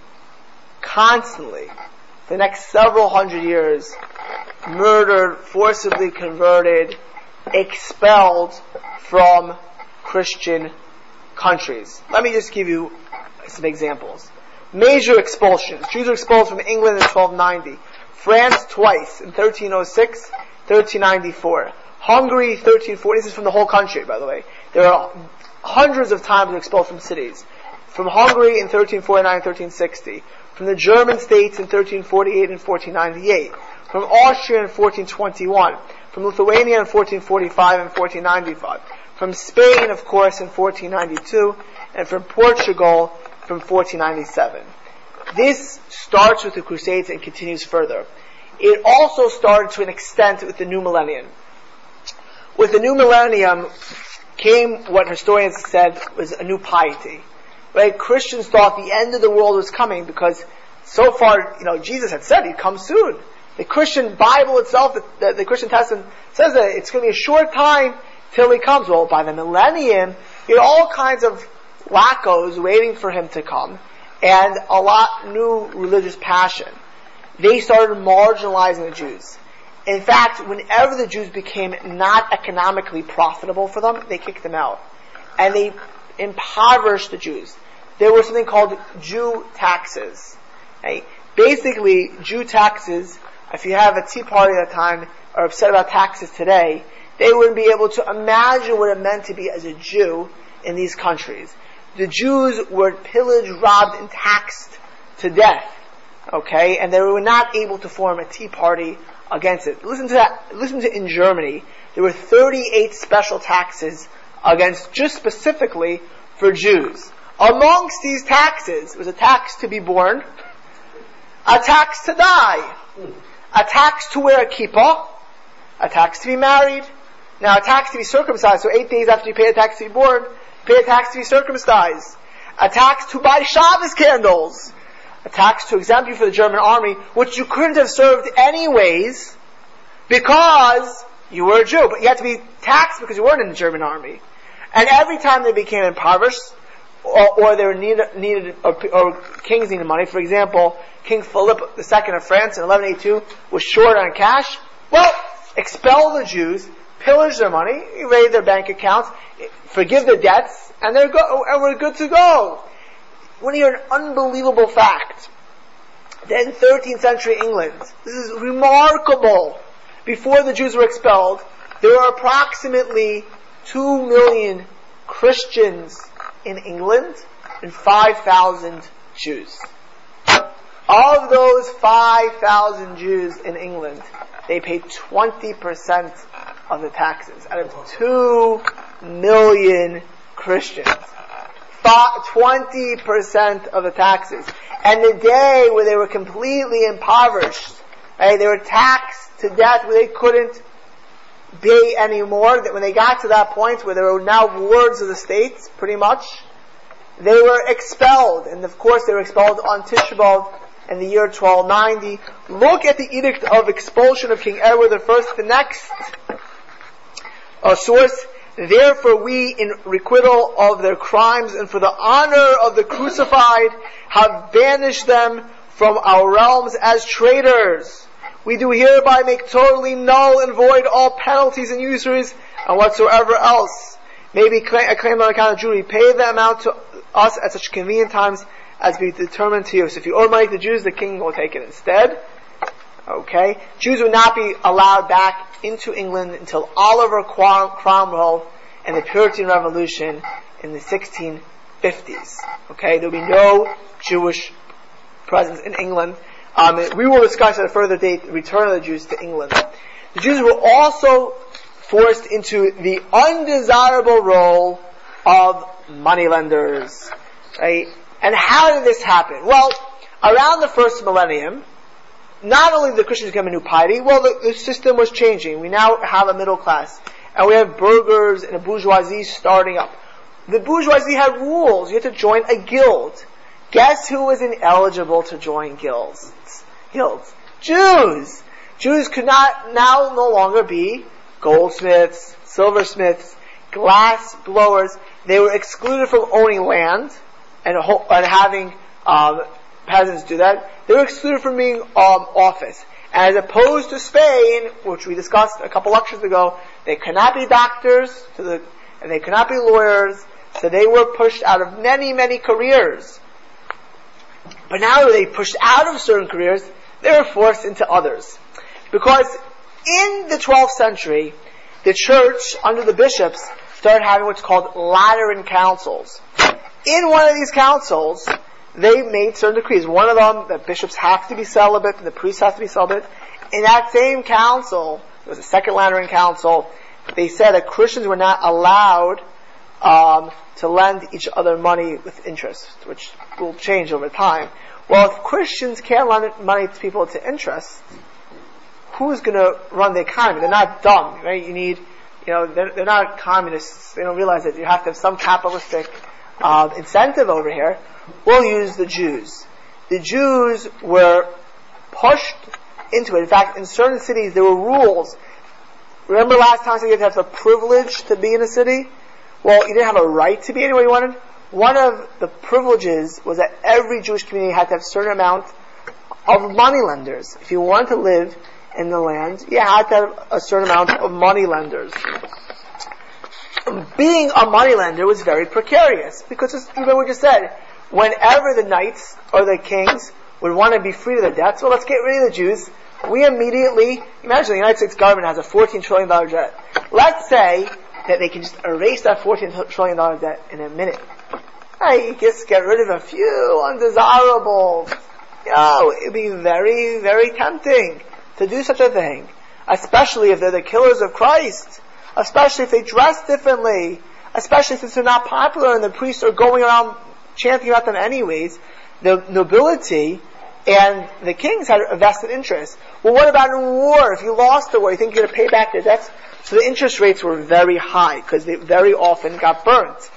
constantly, for the next several hundred years, murdered, forcibly converted, expelled from Christian countries. Let me just give you some examples. Major expulsions. Jews were expelled from England in twelve ninety. France twice, in thirteen oh six, thirteen ninety-four. Hungary, thirteen forty. This is from the whole country, by the way. There are hundreds of times they're expelled from cities. From Hungary in thirteen forty-nine, thirteen sixty. From the German states in thirteen forty-eight and fourteen ninety-eight. From Austria in fourteen twenty-one. From Lithuania in fourteen forty-five and fourteen ninety-five. From Spain, of course, in fourteen ninety-two. And from Portugal from fourteen ninety-seven. This starts with the Crusades and continues further. It also started to an extent with the new millennium. With the new millennium came what historians said was a new piety. Right? Christians thought the end of the world was coming because so far, you know, Jesus had said he'd come soon. The Christian Bible itself, the, the, the Christian Testament says that it's going to be a short time till he comes. Well, by the millennium, you had all kinds of wackos waiting for him to come, and a lot new religious passion. They started marginalizing the Jews. In fact, whenever the Jews became not economically profitable for them, they kicked them out. And they impoverished the Jews. There was something called Jew taxes. Okay? Basically, Jew taxes, if you have a Tea Party at that time, are upset about taxes today, they wouldn't be able to imagine what it meant to be as a Jew in these countries. The Jews were pillaged, robbed, and taxed to death. Okay? And they were not able to form a Tea Party against it. Listen to that. Listen to in Germany, there were thirty-eight special taxes against, just specifically for Jews. Amongst these taxes was a tax to be born, a tax to die, a tax to wear a kippah, a tax to be married, now a tax to be circumcised, so eight days after you pay a tax to be born, pay a tax to be circumcised, a tax to buy Shabbos candles, a tax to exempt you for the German army, which you couldn't have served anyways, because you were a Jew, but you had to be taxed because you weren't in the German army. And every time they became impoverished, or, or they were needed, needed or, or kings needed money, for example, King Philip the Second of France in eleven eighty-two was short on cash, well, expel the Jews, pillage their money, raid their bank accounts, forgive their debts, and they're go- and we're good to go. When you hear an unbelievable fact, that in thirteenth century England, this is remarkable, before the Jews were expelled, there were approximately two million Christians in England and five thousand Jews. Of those five thousand Jews in England, they paid twenty percent of the taxes out of two million Christians. twenty percent of the taxes. And the day where they were completely impoverished, right, they were taxed to death where they couldn't pay anymore, that when they got to that point where they were now wards of the state, pretty much, they were expelled. And of course they were expelled on Tisha B'Av in the year twelve ninety. Look at the edict of expulsion of King Edward the First, the next uh, source. Therefore we, in requital of their crimes and for the honor of the crucified, have banished them from our realms as traitors. We do hereby make totally null and void all penalties and usuries and whatsoever else may be claimed on account of Jewry. Pay the amount to us at such convenient times as be determined to you. So if you owe money to the Jews, the king will take it instead. Okay? Jews would not be allowed back into England until Oliver Cromwell and the Puritan Revolution in the sixteen fifties. Okay? There will be no Jewish presence in England. Um, we will discuss at a further date the return of the Jews to England. The Jews were also forced into the undesirable role of moneylenders. Right? And how did this happen? Well, around the first millennium, not only did the Christians become a new piety, well, the, the system was changing. We now have a middle class. And we have burghers and a bourgeoisie starting up. The bourgeoisie had rules. You had to join a guild. Guess who was ineligible to join guilds? Guilds. Jews! Jews could not now no longer be goldsmiths, silversmiths, glass blowers. They were excluded from owning land and, and having um, peasants do that. They were excluded from being um, office. As opposed to Spain, which we discussed a couple lectures ago, they could not be doctors, to the, and they could not be lawyers, so they were pushed out of many, many careers. But now that they pushed out of certain careers, they were forced into others. Because in the twelfth century, the church, under the bishops, started having what's called Lateran councils. In one of these councils, they made certain decrees. One of them, that bishops have to be celibate and the priests have to be celibate. In that same council, it was a second Lateran council, they said that Christians were not allowed um, to lend each other money with interest, which will change over time. Well, if Christians can't lend money to people to interest, who's going to run the economy? They're not dumb, right? You need, you know, they're, they're not communists. They don't realize that you have to have some capitalistic uh, incentive over here. We'll use the Jews. The Jews were pushed into it. In fact, in certain cities there were rules. Remember last time I said you had to have the privilege to be in a city? Well, you didn't have a right to be anywhere you wanted. One of the privileges was that every Jewish community had to have a certain amount of moneylenders. If you wanted to live in the land, you had to have a certain amount of money lenders. Being a moneylender was very precarious, because as you know what you said, whenever the knights or the kings would want to be free of their debts, well, let's get rid of the Jews. We immediately, imagine the United States government has a fourteen trillion dollars debt. Let's say that they can just erase that fourteen trillion dollars debt in a minute. Hey, just get rid of a few undesirables. You know, it'd be very, very tempting to do such a thing. Especially if they're the killers of Christ. Especially if they dress differently. Especially since they're not popular and the priests are going around chanting about them anyways. The nobility and the kings had a vested interest. Well, what about in war? If you lost the war, you think you're going to pay back your debts? So the interest rates were very high, because they very often got burnt.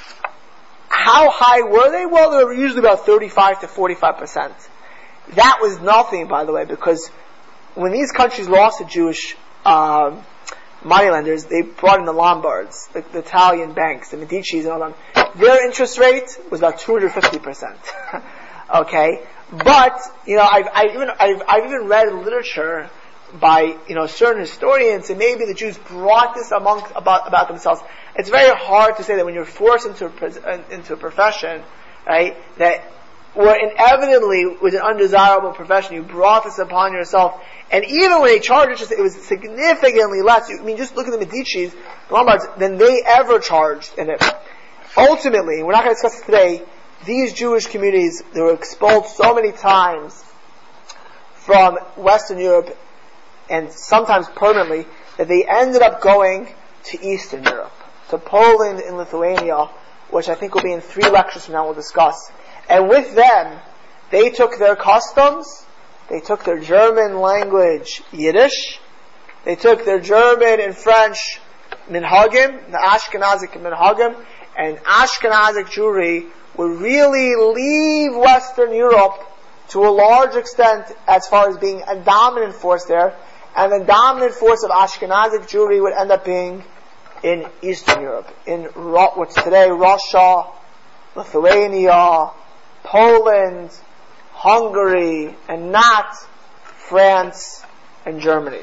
How high were they? Well, they were usually about thirty-five to forty-five percent. That was nothing, by the way, because when these countries lost to Jewish um, moneylenders, they brought in the Lombards, the, the Italian banks, the Medicis and all them. Their interest rate was about two hundred fifty percent. Okay? But, you know, I've, I've even, I've, I've even read literature by, you know, certain historians, and maybe the Jews brought this among, about, about themselves. It's very hard to say that when you're forced into a, into a profession, right, that, or inevitably was an undesirable profession, you brought this upon yourself. And even when they charged interest, it was significantly less. I mean, just look at the Medicis, the Lombards, than they ever charged in it. Ultimately, we're not going to discuss this today, these Jewish communities, they were expelled so many times from Western Europe, and sometimes permanently, that they ended up going to Eastern Europe, to Poland and Lithuania, which I think will be in three lectures from now we'll discuss. And with them, they took their customs, they took their German language, Yiddish, they took their German and French minhagim, the Ashkenazic minhagim, and Ashkenazic Jewry would really leave Western Europe to a large extent as far as being a dominant force there, and the dominant force of Ashkenazic Jewry would end up being in Eastern Europe, in what's today Russia, Lithuania, Poland, Hungary, and not France and Germany.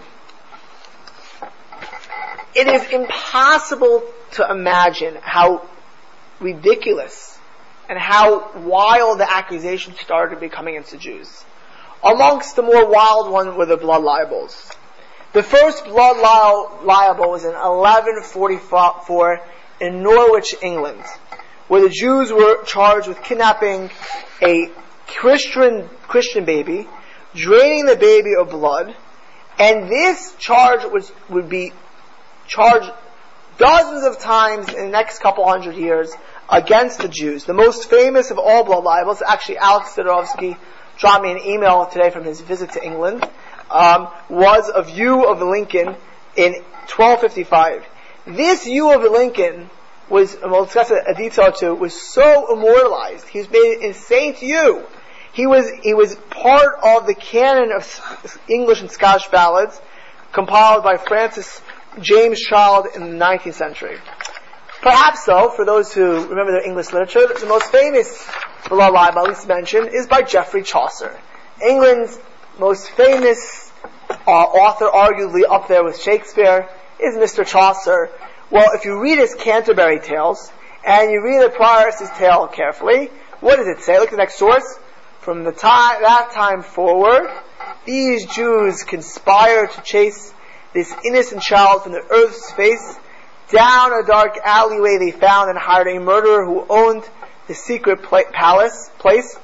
It is impossible to imagine how ridiculous and how wild the accusations started becoming against the Jews. Amongst the more wild ones were the blood libels. The first blood libel was in eleven forty-four in Norwich, England, where the Jews were charged with kidnapping a Christian Christian baby, draining the baby of blood, and this charge was would be charged dozens of times in the next couple hundred years against the Jews. The most famous of all blood libels, actually Alex Sidorovsky dropped me an email today from his visit to England, um, was a view of Lincoln in twelve fifty-five. This view of Lincoln was, and we'll discuss a detail or two, was so immortalized. He was made an insane view. He was, he was part of the canon of English and Scottish ballads compiled by Francis James Child in the nineteenth century. Perhaps though, for those who remember their English literature, the most famous blood libel, at least mentioned, is by Geoffrey Chaucer. England's most famous uh, author, arguably up there with Shakespeare, is Mister Chaucer. Well, if you read his Canterbury Tales, and you read the Prioress's Tale carefully, what does it say? Look at the next source. From the time, that time forward, these Jews conspired to chase this innocent child from the earth's face. Down a dark alleyway they found and hired a murderer who owned the secret pla- palace place.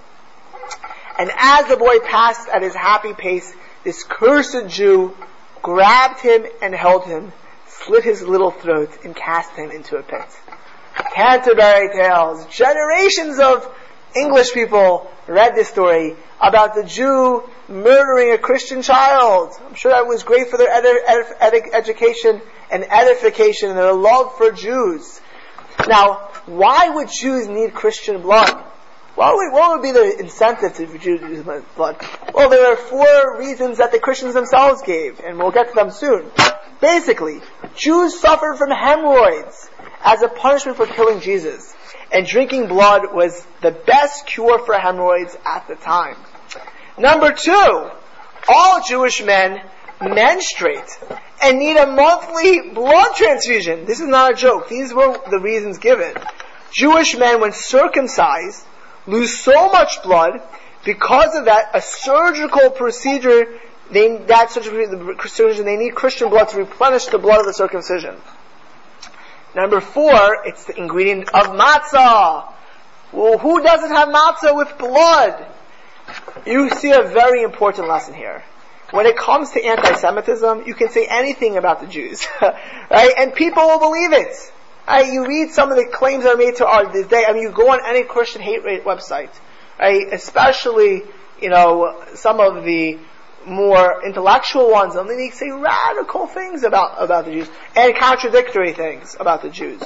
And as the boy passed at his happy pace, this cursed Jew grabbed him and held him, slit his little throat, and cast him into a pit. Canterbury Tales. Generations of English people read this story about the Jew murdering a Christian child. I'm sure that was great for their ed- ed- ed- education and edification and their love for Jews. Now, why would Jews need Christian blood? What would, what would be the incentive to Jews use blood? Well, there are four reasons that the Christians themselves gave, and we'll get to them soon. Basically, Jews suffered from hemorrhoids as a punishment for killing Jesus, and drinking blood was the best cure for hemorrhoids at the time. Number two, all Jewish men menstruate and need a monthly blood transfusion. This is not a joke. These were the reasons given. Jewish men, when circumcised, lose so much blood. Because of that, a surgical procedure, they, that surgical procedure, they need Christian blood to replenish the blood of the circumcision. Number four, it's the ingredient of matzah. Well, who doesn't have matzah with blood? You see a very important lesson here. When it comes to anti-Semitism, you can say anything about the Jews, right? And people will believe it. Right? You read some of the claims that are made to our this day. I mean, you go on any Christian hate rate website, right? Especially, you know, some of the more intellectual ones, and they say radical things about about the Jews and contradictory things about the Jews.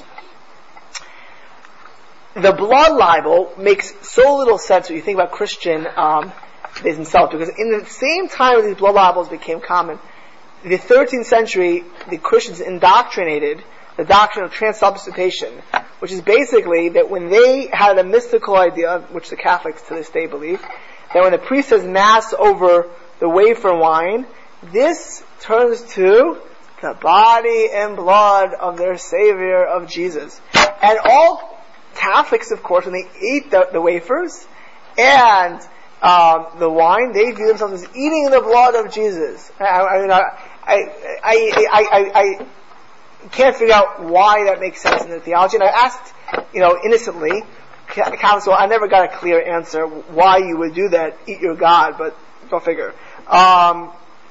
The blood libel makes so little sense when you think about Christian um, themselves, because in the same time these blood libels became common, in the thirteenth century, the Christians indoctrinated the doctrine of transubstantiation, which is basically that when they had a mystical idea, which the Catholics to this day believe, that when the priest says Mass over the wafer wine, this turns to the body and blood of their Savior, of Jesus. And all Catholics, of course, when they eat the, the wafers and um, the wine, they view themselves as eating the blood of Jesus. I, I mean, I, I, I, I, I can't figure out why that makes sense in the theology. And I asked, you know, innocently, Catholics, well, I never got a clear answer why you would do that, eat your God, but go figure. Um,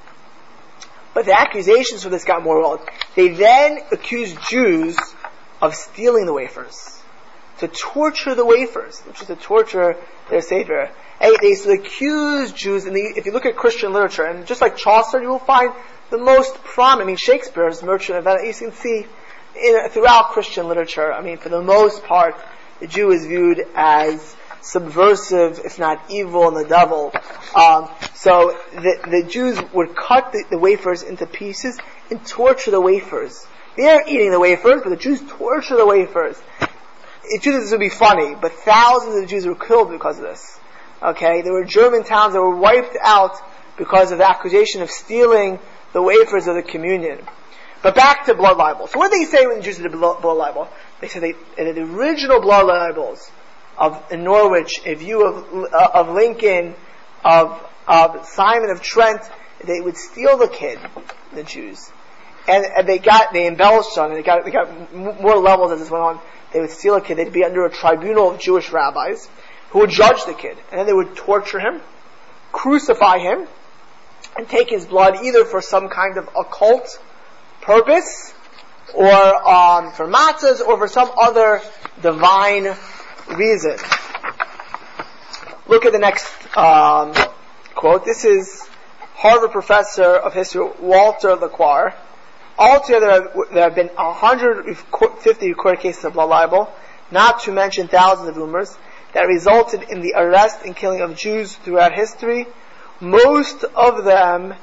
but the accusations for this got more wild. They then accused Jews of stealing the wafers, to torture the wafers, which is to torture their Savior. And they so accused Jews, and if you look at Christian literature, and just like Chaucer, you will find the most prominent, I mean, Shakespeare's Merchant of Venice, you can see in, throughout Christian literature, I mean, for the most part, the Jew is viewed as subversive, if not evil, and the devil. Um, so the, the Jews would cut the, the wafers into pieces and torture the wafers. They're eating the wafers, but the Jews torture the wafers. It just this would be funny, but thousands of Jews were killed because of this. Okay, there were German towns that were wiped out because of the accusation of stealing the wafers of the communion. But back to blood libel. So what did they say when the Jews did the blood libel? They said they, in the original blood libels of in Norwich, a view of uh, of Lincoln, of of Simon of Trent, they would steal the kid, the Jews, and, and they got they embellished on it. They got they got m- more levels as this went on. They would steal a kid. They'd be under a tribunal of Jewish rabbis who would judge the kid, and then they would torture him, crucify him, and take his blood either for some kind of occult purpose, or um, for matzahs, or for some other divine reason. Look at the next um, quote. This is Harvard professor of history Walter LaQuarrie. Altogether, there have been one hundred fifty recorded cases of blood libel, not to mention thousands of rumors, that resulted in the arrest and killing of Jews throughout history, most of them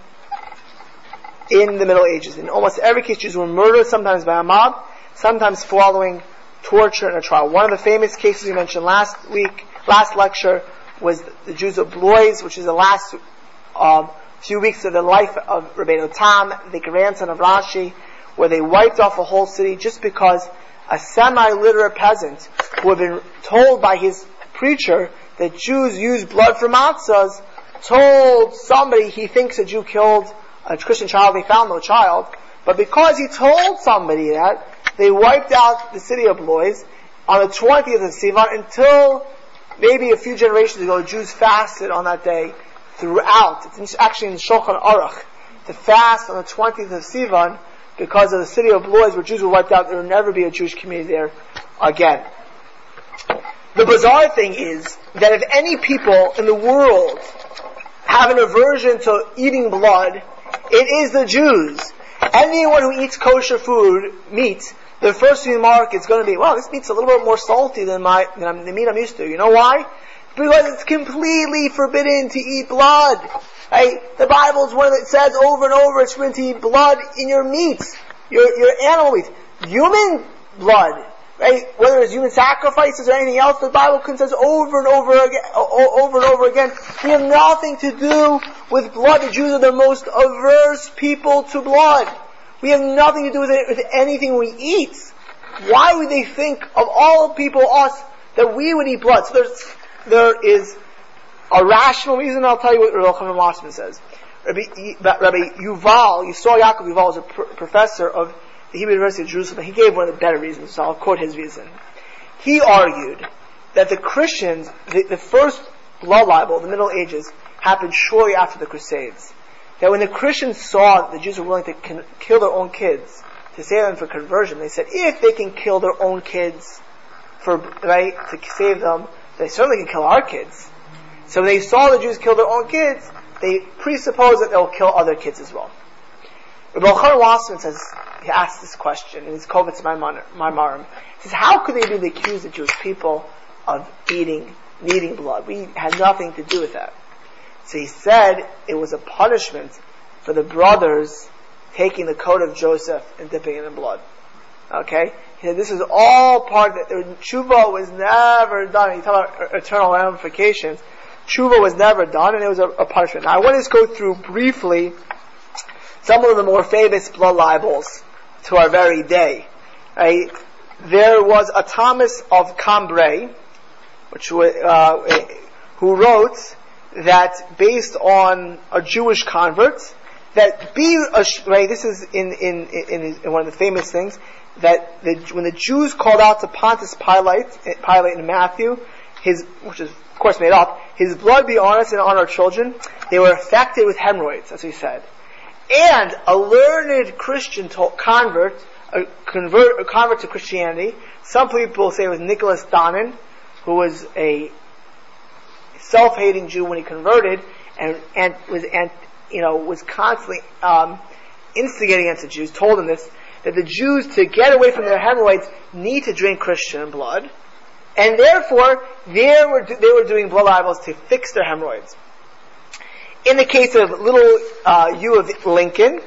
in the Middle Ages. In almost every case, Jews were murdered, sometimes by a mob, sometimes following torture and a trial. One of the famous cases we mentioned last week, last lecture, was the Jews of Blois, which is the last um, few weeks of the life of Rabbeinu Tam, the grandson of Rashi, where they wiped off a whole city just because a semi-literate peasant who had been told by his preacher that Jews use blood for matzahs told somebody he thinks a Jew killed a Christian child. They found no child, but because he told somebody that, they wiped out the city of Blois on the twentieth of Sivan until maybe a few generations ago. Jews fasted on that day throughout. It's actually in the Shulchan Aruch to fast on the twentieth of Sivan because of the city of Blois where Jews were wiped out. There will never be a Jewish community there again. The bizarre thing is that if any people in the world have an aversion to eating blood, it is the Jews. Anyone who eats kosher food, meat, the first remark is going to be, well, this meat's a little bit more salty than my than the meat I'm used to. You know why? Because it's completely forbidden to eat blood. Right? The Bible is one that says over and over it's forbidden to eat blood in your meats, your your animal meat. Human blood right? Whether it's human sacrifices or anything else, the Bible says over and over again, over and over again, we have nothing to do with blood. The Jews are the most averse people to blood. We have nothing to do with it, with anything we eat. Why would they think of all people, us, that we would eat blood? So there's, there is a rational reason. I'll tell you what Rabbi Chaim Wasserman says. Rabbi, Rabbi Yuval, Yisrael Yaakov Yuval, was a pr- professor of the Hebrew University of Jerusalem. He gave one of the better reasons, so I'll quote his reason. He argued that the Christians, the, the first blood libel of the Middle Ages happened shortly after the Crusades. That when the Christians saw that the Jews were willing to con- kill their own kids to save them for conversion, they said, if they can kill their own kids for, right, to save them, they certainly can kill our kids. So when they saw the Jews kill their own kids, they presuppose that they'll kill other kids as well. Rabbi Chaim Wasserman says, he asks this question in his Kovitz Maimarim. He says, how could they be accused the Jewish people of eating, needing blood? We had nothing to do with that. So he said it was a punishment for the brothers taking the coat of Joseph and dipping it in blood. Okay? He said this is all part of it. The tshuva was never done. He talked about eternal ramifications. Tshuva was never done, and it was a, a punishment. Now I want to just go through briefly some of the more famous blood libels to our very day. Right? There was a Thomas of Cambrai, which was, uh, who wrote that based on a Jewish convert, that be a, right, this is in in in, in one of the famous things, that the, when the Jews called out to Pontius Pilate, Pilate in Matthew, his, which is of course made up, his blood be on us and on our children, they were affected with hemorrhoids, as he said. And a learned Christian to, convert, a convert, a convert to Christianity, some people say it was Nicholas Donin, who was a self-hating Jew when he converted, and and was and you know was constantly um, instigating against the Jews. Told them this, that the Jews, to get away from their hemorrhoids, need to drink Christian blood, and therefore they were they were doing blood libels to fix their hemorrhoids. In the case of little uh, Hugh of Lincoln,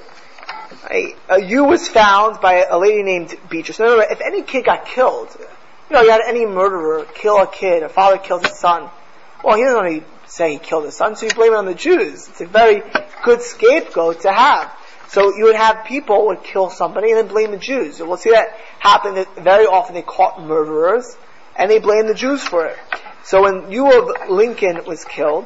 a, a ewe was found by a lady named Beatrice. So remember, if any kid got killed, you know, you had any murderer kill a kid, a father kills his son. Well, he doesn't only say he killed his son, so you blame it on the Jews. It's a very good scapegoat to have. So you would have people would kill somebody and then blame the Jews. And we'll see that happen very often. They caught murderers and they blame the Jews for it. So when Hugh of Lincoln was killed,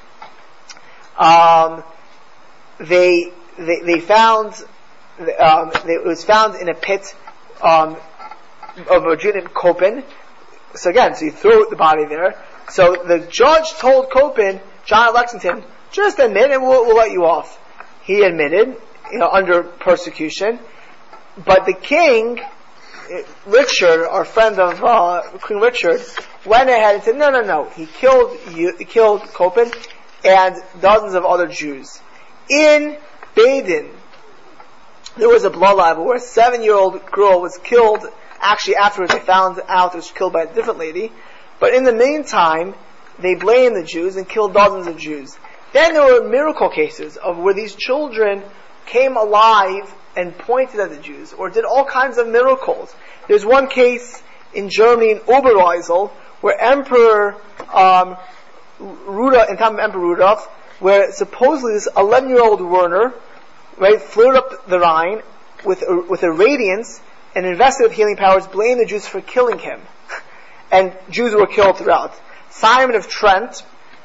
um, they, they they found um, it was found in a pit um, of a Jew named Copin. So again, so you threw the body there. So the judge told Copin, John of Lexington, just admit and we'll, we'll let you off. He admitted, you know, under persecution. But the king, Richard, our friend of uh, Queen Richard, went ahead and said, no, no, no. He killed he killed Copin and dozens of other Jews. In Baden, there was a blood libel where a seven-year-old girl was killed. Actually, afterwards they found out it was killed by a different lady. But in the meantime, they blamed the Jews and killed dozens of Jews. Then there were miracle cases of where these children came alive and pointed at the Jews, or did all kinds of miracles. There's one case in Germany, in Oberreusel, where Emperor um, Rudolf, in time of Emperor Rudolf, where supposedly this eleven-year-old Werner, right, flew up the Rhine with a, with a radiance and invested with healing powers, blamed the Jews for killing him. And Jews were killed throughout. Simon of Trent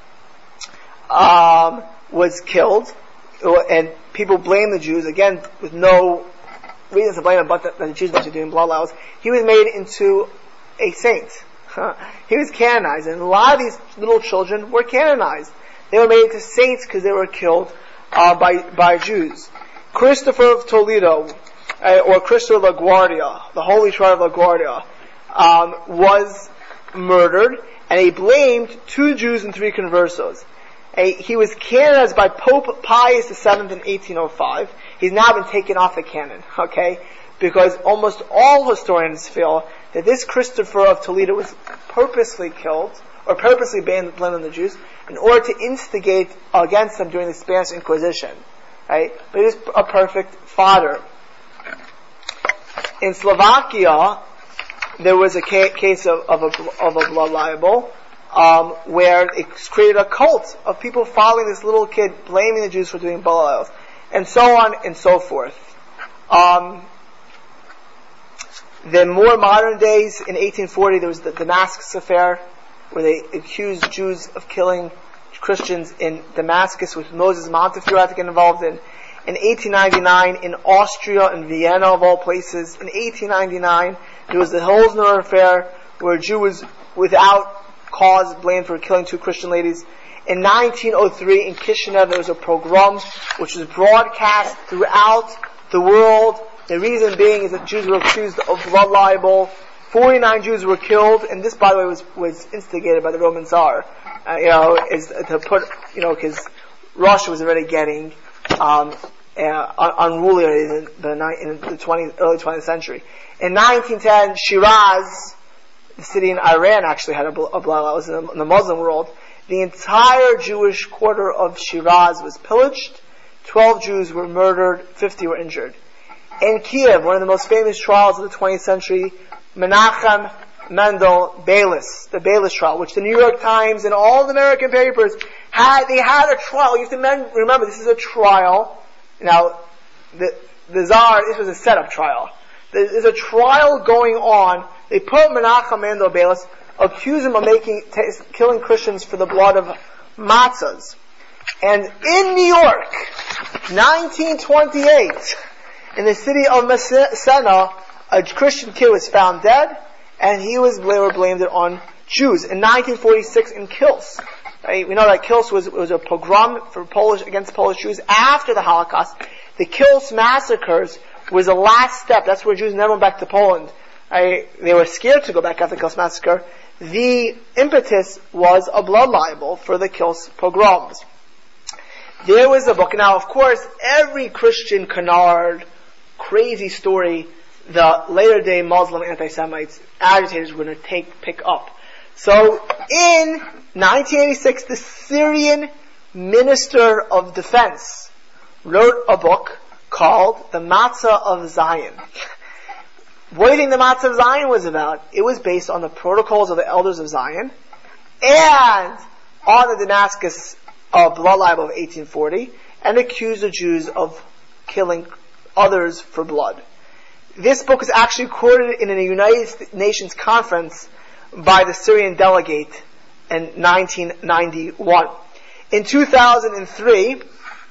um, was killed, and people blamed the Jews, again, with no reason to blame him, but that the Jews must be doing blood libels. He was made into a saint. He was canonized, and a lot of these little children were canonized. They were made into saints because they were killed uh, by by Jews. Christopher of Toledo, uh, or Christopher of LaGuardia, the Holy Triad of LaGuardia, um, was murdered, and he blamed two Jews and three conversos. A, he was canonized by Pope Pius the seventh in eighteen oh five. He's now been taken off the canon, okay? Because almost all historians feel that this Christopher of Toledo was purposely killed, or purposely blamed on the Jews, in order to instigate against them during the Spanish Inquisition, right? But he was a perfect father. In Slovakia, there was a ca- case of, of a of a blood libel, um, where it created a cult of people following this little kid, blaming the Jews for doing blood libels, and so on and so forth. Um, then more modern days, in eighteen forty, there was the Damascus affair, where they accused Jews of killing Christians in Damascus, which Moses Montefiore had to get involved in. In eighteen ninety-nine, in Austria, in Vienna of all places, in eighteen ninety-nine, there was the Holzner affair, where a Jew was without cause blamed for killing two Christian ladies. In nineteen oh three, in Kishinev, there was a pogrom, which was broadcast throughout the world. The reason being is that Jews were accused of blood libel. forty-nine Jews were killed, and this, by the way, was, was instigated by the Roman Tsar. Uh, you know, is to put, you know, because Russia was already getting um, uh, unruly in the, in the twentieth, early twentieth century. In nineteen ten, Shiraz, the city in Iran, actually had a, a blood libel. It was in the, in the Muslim world. The entire Jewish quarter of Shiraz was pillaged. Twelve Jews were murdered. Fifty were injured. In Kiev, one of the most famous trials of the twentieth century, Menachem Mendel Beilis, the Beilis trial, which the New York Times and all the American papers had, they had a trial. You have to remember, this is a trial. Now, the, the Tsar, this was a setup trial. There's a trial going on. They put Menachem Mendel Beilis, accuse him of making, t- killing Christians for the blood of matzahs. And in New York, nineteen twenty-eight, in the city of Messena, a Christian kid was found dead, and he was they were blamed it on Jews. In nineteen forty-six, in Kielce, right, we know that Kielce was was a pogrom for Polish against Polish Jews after the Holocaust. The Kielce massacres was the last step. That's where Jews never went back to Poland. Right? They were scared to go back after the Kielce massacre. The impetus was a blood libel for the Kielce pogroms. There was a book. Now, of course, every Christian canard, crazy story, the later day Muslim anti-Semites, agitators were going to take, pick up. So, in nineteen eighty-six, the Syrian Minister of Defense wrote a book called The Matzah of Zion. What do you think the Matzah of Zion was about? It was based on the protocols of the elders of Zion and on the Damascus uh, blood libel of eighteen forty, and accused the Jews of killing others for blood. This book was actually quoted in a United Nations conference by the Syrian delegate in nineteen ninety-one. In two thousand three,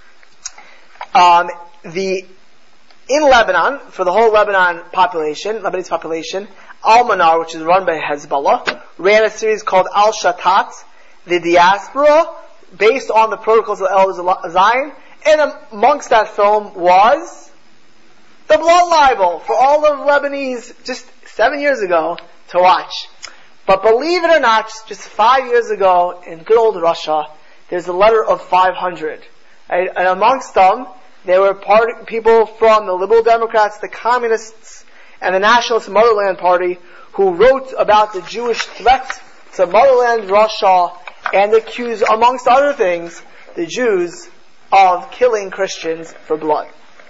um, the in Lebanon, for the whole Lebanon population, Lebanese population, Al-Manar, which is run by Hezbollah, ran a series called Al-Shatat, the diaspora, based on the protocols of the elders of Zion, and amongst that film was the blood libel for all of Lebanese just seven years ago to watch. But believe it or not, just five years ago in good old Russia, there's a letter of five hundred. Right? And amongst them, there were part, people from the Liberal Democrats, the Communists, and the Nationalist Motherland Party who wrote about the Jewish threat to motherland Russia and accused, amongst other things, the Jews of killing Christians for blood.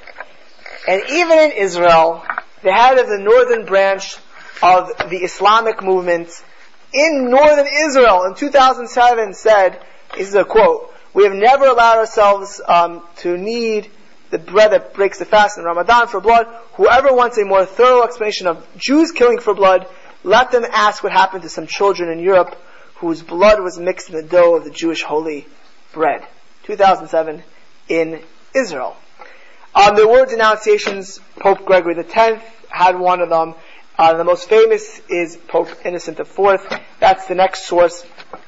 And even in Israel, the head of the northern branch of the Islamic movement in northern Israel in two thousand seven said, this is a quote, "We have never allowed ourselves um, to need the bread that breaks the fast in Ramadan for blood. Whoever wants a more thorough explanation of Jews killing for blood, let them ask what happened to some children in Europe whose blood was mixed in the dough of the Jewish holy bread." two thousand seven in Israel. Um, there were denunciations. Pope Gregory the tenth had one of them. Uh, the most famous is Pope Innocent the fourth. That's the next source.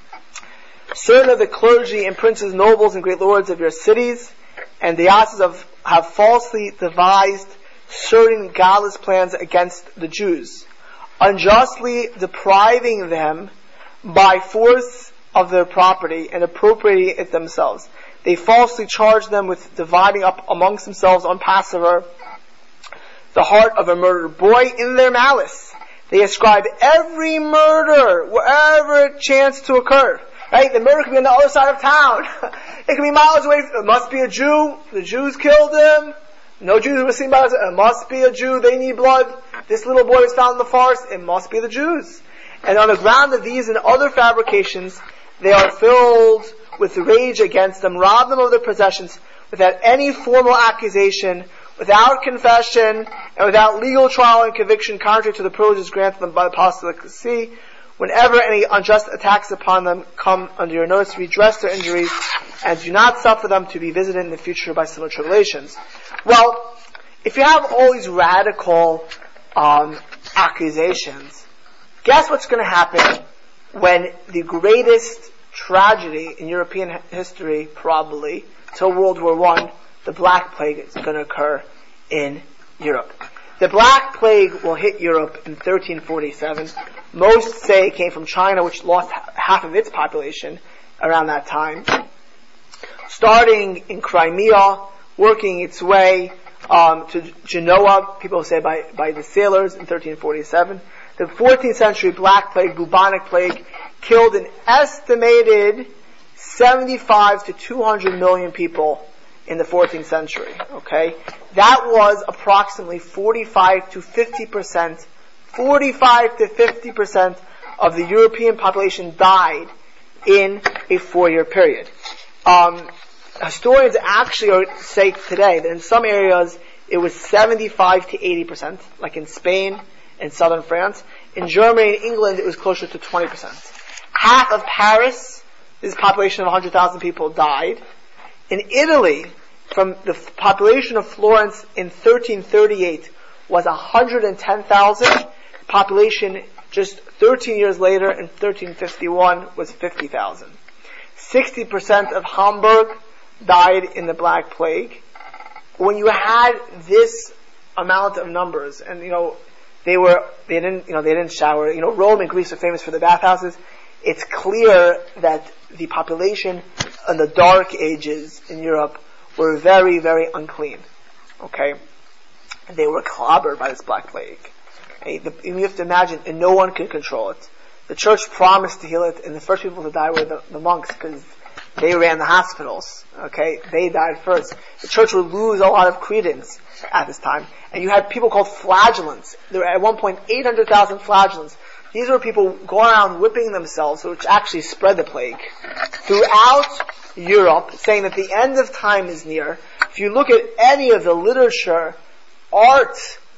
"Certain of the clergy and princes, nobles, and great lords of your cities and dioceses have, have falsely devised certain godless plans against the Jews, unjustly depriving them by force of their property and appropriating it themselves. They falsely charge them with dividing up amongst themselves on Passover the heart of a murdered boy in their malice. They ascribe every murder wherever it chanced to occur." Right? The murder could be on the other side of town. It could be miles away. It must be a Jew. The Jews killed him. No Jews were seen by us. It must be a Jew. They need blood. This little boy was found in the forest. It must be the Jews. And on the ground of these and other fabrications, they are filled with rage against them, rob them of their possessions, without any formal accusation, without confession, and without legal trial and conviction, contrary to the privileges granted them by the apostolic see. Whenever any unjust attacks upon them come under your notice, redress their injuries, and do not suffer them to be visited in the future by similar tribulations. Well, if you have all these radical um, accusations, guess what's going to happen when the greatest tragedy in European history, probably, till World War One, the Black Plague is going to occur in Europe. The Black Plague will hit Europe in thirteen forty-seven. Most say it came from China, which lost half of its population around that time. Starting in Crimea, working its way um, to Genoa, people say by, by the sailors in thirteen forty-seven. The fourteenth century Black Plague, bubonic plague, killed an estimated seventy-five to two hundred million people in the fourteenth century. Okay, that was approximately forty-five to fifty percent. forty-five to fifty percent of the European population died in a four-year period. Um, historians actually are, say today that in some areas it was seventy-five to eighty percent, like in Spain and southern France. In Germany and England it was closer to twenty percent. Half of Paris, this population of one hundred thousand people, died. In Italy, from the f- population of Florence in thirteen thirty-eight was one hundred ten thousand. Population just thirteen years later in thirteen fifty-one was fifty thousand. sixty percent of Hamburg died in the Black Plague. When you had this amount of numbers, and you know, they were, they didn't, you know, they didn't shower, you know, Rome and Greece are famous for the bathhouses. It's clear that the population in the Dark Ages in Europe were very, very unclean. Okay? They were clobbered by this Black Plague. Okay? The, you have to imagine, and no one could control it. The church promised to heal it, and the first people to die were the, the monks, because they ran the hospitals. Okay? They died first. The church would lose a lot of credence at this time. And you had people called flagellants. There were at one point eight hundred thousand flagellants. These were people going around whipping themselves, which actually spread the plague throughout Europe, saying that the end of time is near. If you look at any of the literature, art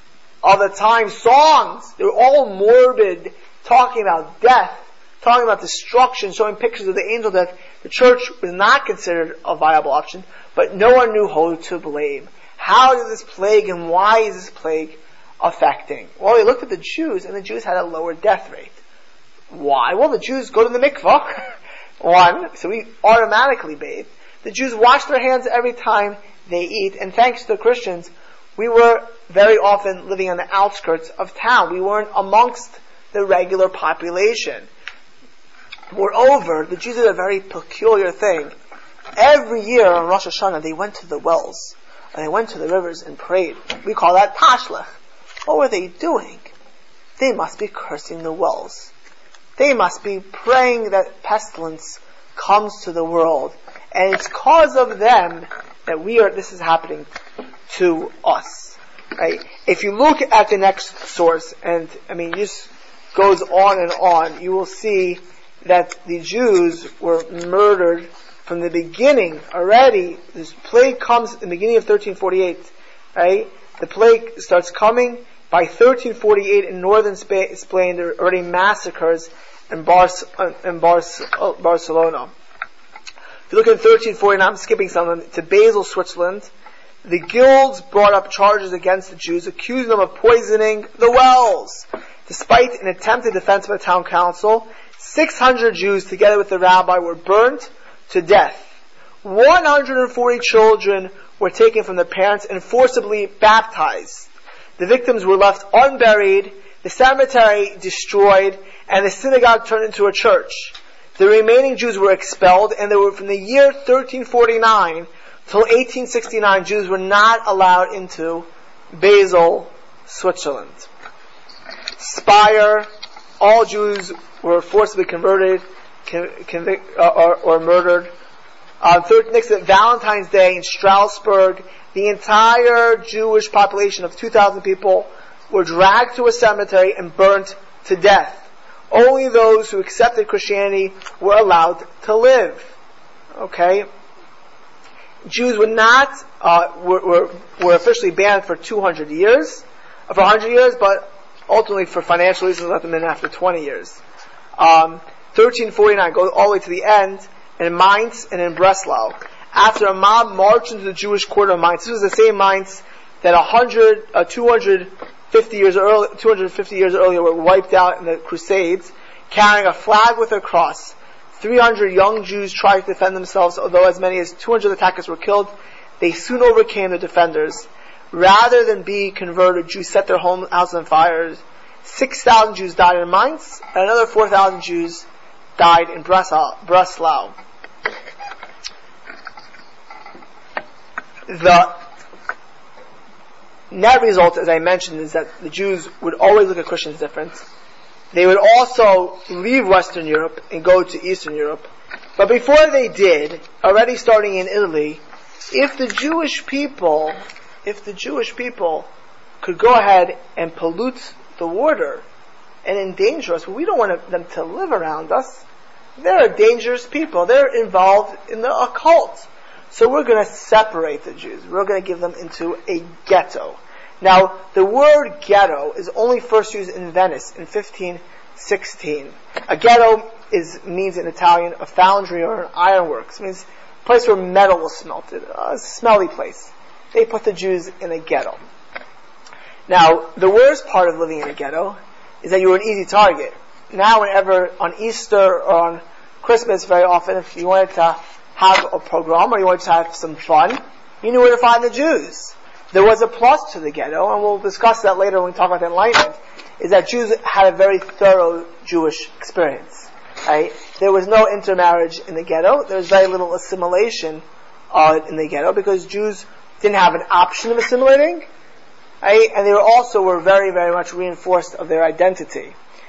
of the time, songs, they were all morbid, talking about death, talking about destruction, showing pictures of the angel death. The church was not considered a viable option, but no one knew who to blame. How did this plague, and why is this plague affecting? Well, they looked at the Jews, and the Jews had a lower death rate. Why? Well, the Jews go to the mikvah, one, so we automatically bathe. The Jews wash their hands every time they eat, and thanks to the Christians, we were very often living on the outskirts of town. We weren't amongst the regular population. Moreover, the Jews did a very peculiar thing. Every year on Rosh Hashanah, they went to the wells, and they went to the rivers and prayed. We call that Tashlich. What were they doing? They must be cursing the wells. They must be praying that pestilence comes to the world. And it's because of them that we are, this is happening to us. Right? If you look at the next source, and I mean, this goes on and on, you will see that the Jews were murdered from the beginning already. This plague comes in the beginning of thirteen forty-eight, right? The plague starts coming. By thirteen forty-eight in northern Spain, there are already massacres in, Bar- in Bar- Barcelona. If you look at thirteen forty-nine, I'm skipping some of them, to Basel, Switzerland, the guilds brought up charges against the Jews, accusing them of poisoning the wells. Despite an attempted defense by the town council, six hundred Jews, together with the rabbi, were burnt to death. one hundred forty children were taken from their parents and forcibly baptized. The victims were left unburied, the cemetery destroyed, and the synagogue turned into a church. The remaining Jews were expelled, and there were, from the year thirteen forty-nine till eighteen sixty-nine, Jews were not allowed into Basel, Switzerland. Speyer, all Jews were forcibly converted, convic- uh, or, or murdered. Uh, third, next to Valentine's Day in Strasbourg, the entire Jewish population of two thousand people were dragged to a cemetery and burnt to death. Only those who accepted Christianity were allowed to live. Okay? Jews were not, uh, were, were, were officially banned for two hundred years, for one hundred years, but ultimately for financial reasons let them in after twenty years. Um, thirteen forty-nine, go all the way to the end, in Mainz and in Breslau. After a mob marched into the Jewish quarter of Mainz, this was the same Mainz that one hundred, uh, two hundred fifty years early, two hundred fifty years earlier were wiped out in the Crusades, carrying a flag with a cross. three hundred young Jews tried to defend themselves, although as many as two hundred attackers were killed. They soon overcame the defenders. Rather than be converted, Jews set their home houses on fire. six thousand Jews died in Mainz, and another four thousand Jews died in Breslau. The net result, as I mentioned, is that the Jews would always look at Christians different. They would also leave Western Europe and go to Eastern Europe. But before they did, already starting in Italy, if the Jewish people, if the Jewish people could go ahead and pollute the water and endanger us, well, we don't want them to live around us. They're dangerous people. They're involved in the occult. So we're going to separate the Jews. We're going to give them into a ghetto. Now, the word ghetto is only first used in Venice in fifteen sixteen. A ghetto is means in Italian a foundry or an ironworks. It means a place where metal was smelted, a smelly place. They put the Jews in a ghetto. Now, the worst part of living in a ghetto is that you were an easy target. Now, whenever on Easter or on Christmas, very often, if you wanted to have a pogrom or you wanted to have some fun, you knew where to find the Jews. There was a plus to the ghetto, and we'll discuss that later when we talk about the Enlightenment, is that Jews had a very thorough Jewish experience. Right? There was no intermarriage in the ghetto. There was very little assimilation uh, in the ghetto because Jews didn't have an option of assimilating, right? And they were also were very, very much reinforced of their identity.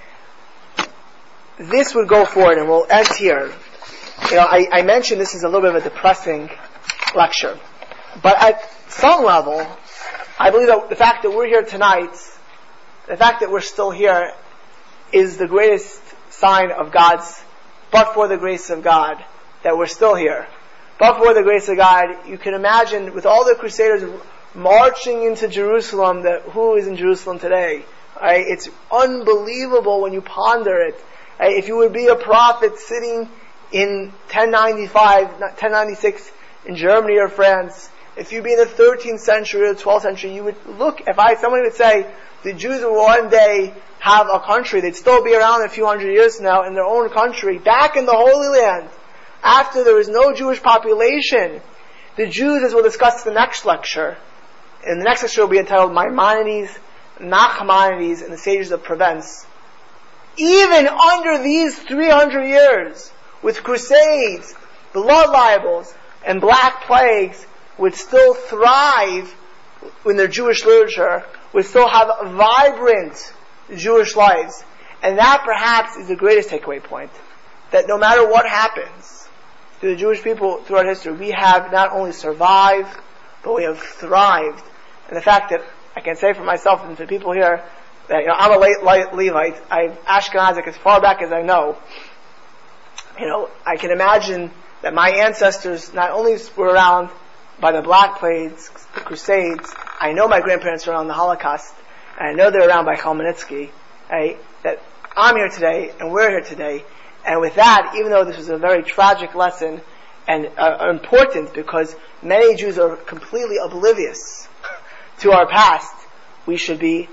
This would go forward, and we'll end here. You know, I, I mentioned this is a little bit of a depressing lecture, but at some level, I believe that the fact that we're here tonight, the fact that we're still here, is the greatest sign of God's, but for the grace of God, that we're still here. But for the grace of God, you can imagine with all the Crusaders marching into Jerusalem, that who is in Jerusalem today? Right? It's unbelievable when you ponder it. Right? If you would be a prophet sitting in ten ninety-five, ten ninety-six in Germany or France, if you'd be in the thirteenth century or the twelfth century, you would look, if I, somebody would say, the Jews will one day have a country, they'd still be around a few hundred years from now in their own country, back in the Holy Land, after there was no Jewish population. The Jews, as we'll discuss in the next lecture, in the next lecture will be entitled Maimonides, Nachmanides, and the Sages of Provence. Even under these three hundred years, with crusades, blood libels, and black plagues, would still thrive in their Jewish literature, would still have vibrant Jewish lives. And that perhaps is the greatest takeaway point. That no matter what happens to the Jewish people throughout history, we have not only survived, but we have thrived. And the fact that I can say for myself and for people here, that, you know, I'm a late Levite, I'm Ashkenazic as far back as I know. You know, I can imagine that my ancestors not only were around by the Black Plagues, the Crusades, I know my grandparents were around the Holocaust, and I know they're around by Khmelnytsky, right? That I'm here today, and we're here today, and with that, even though this was a very tragic lesson, and uh, important because many Jews are completely oblivious to our past, we should be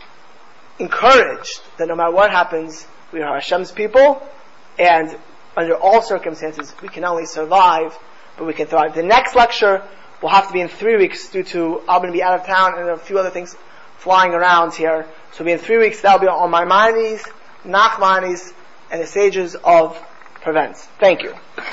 encouraged that no matter what happens, we are Hashem's people, and under all circumstances, we can not only survive, but we can thrive. The next lecture will have to be in three weeks due to I'm going to be out of town and a few other things flying around here. So it'll be in three weeks. That'll be on Maimonides, Nachmanides, and the Sages of Provence. Thank you.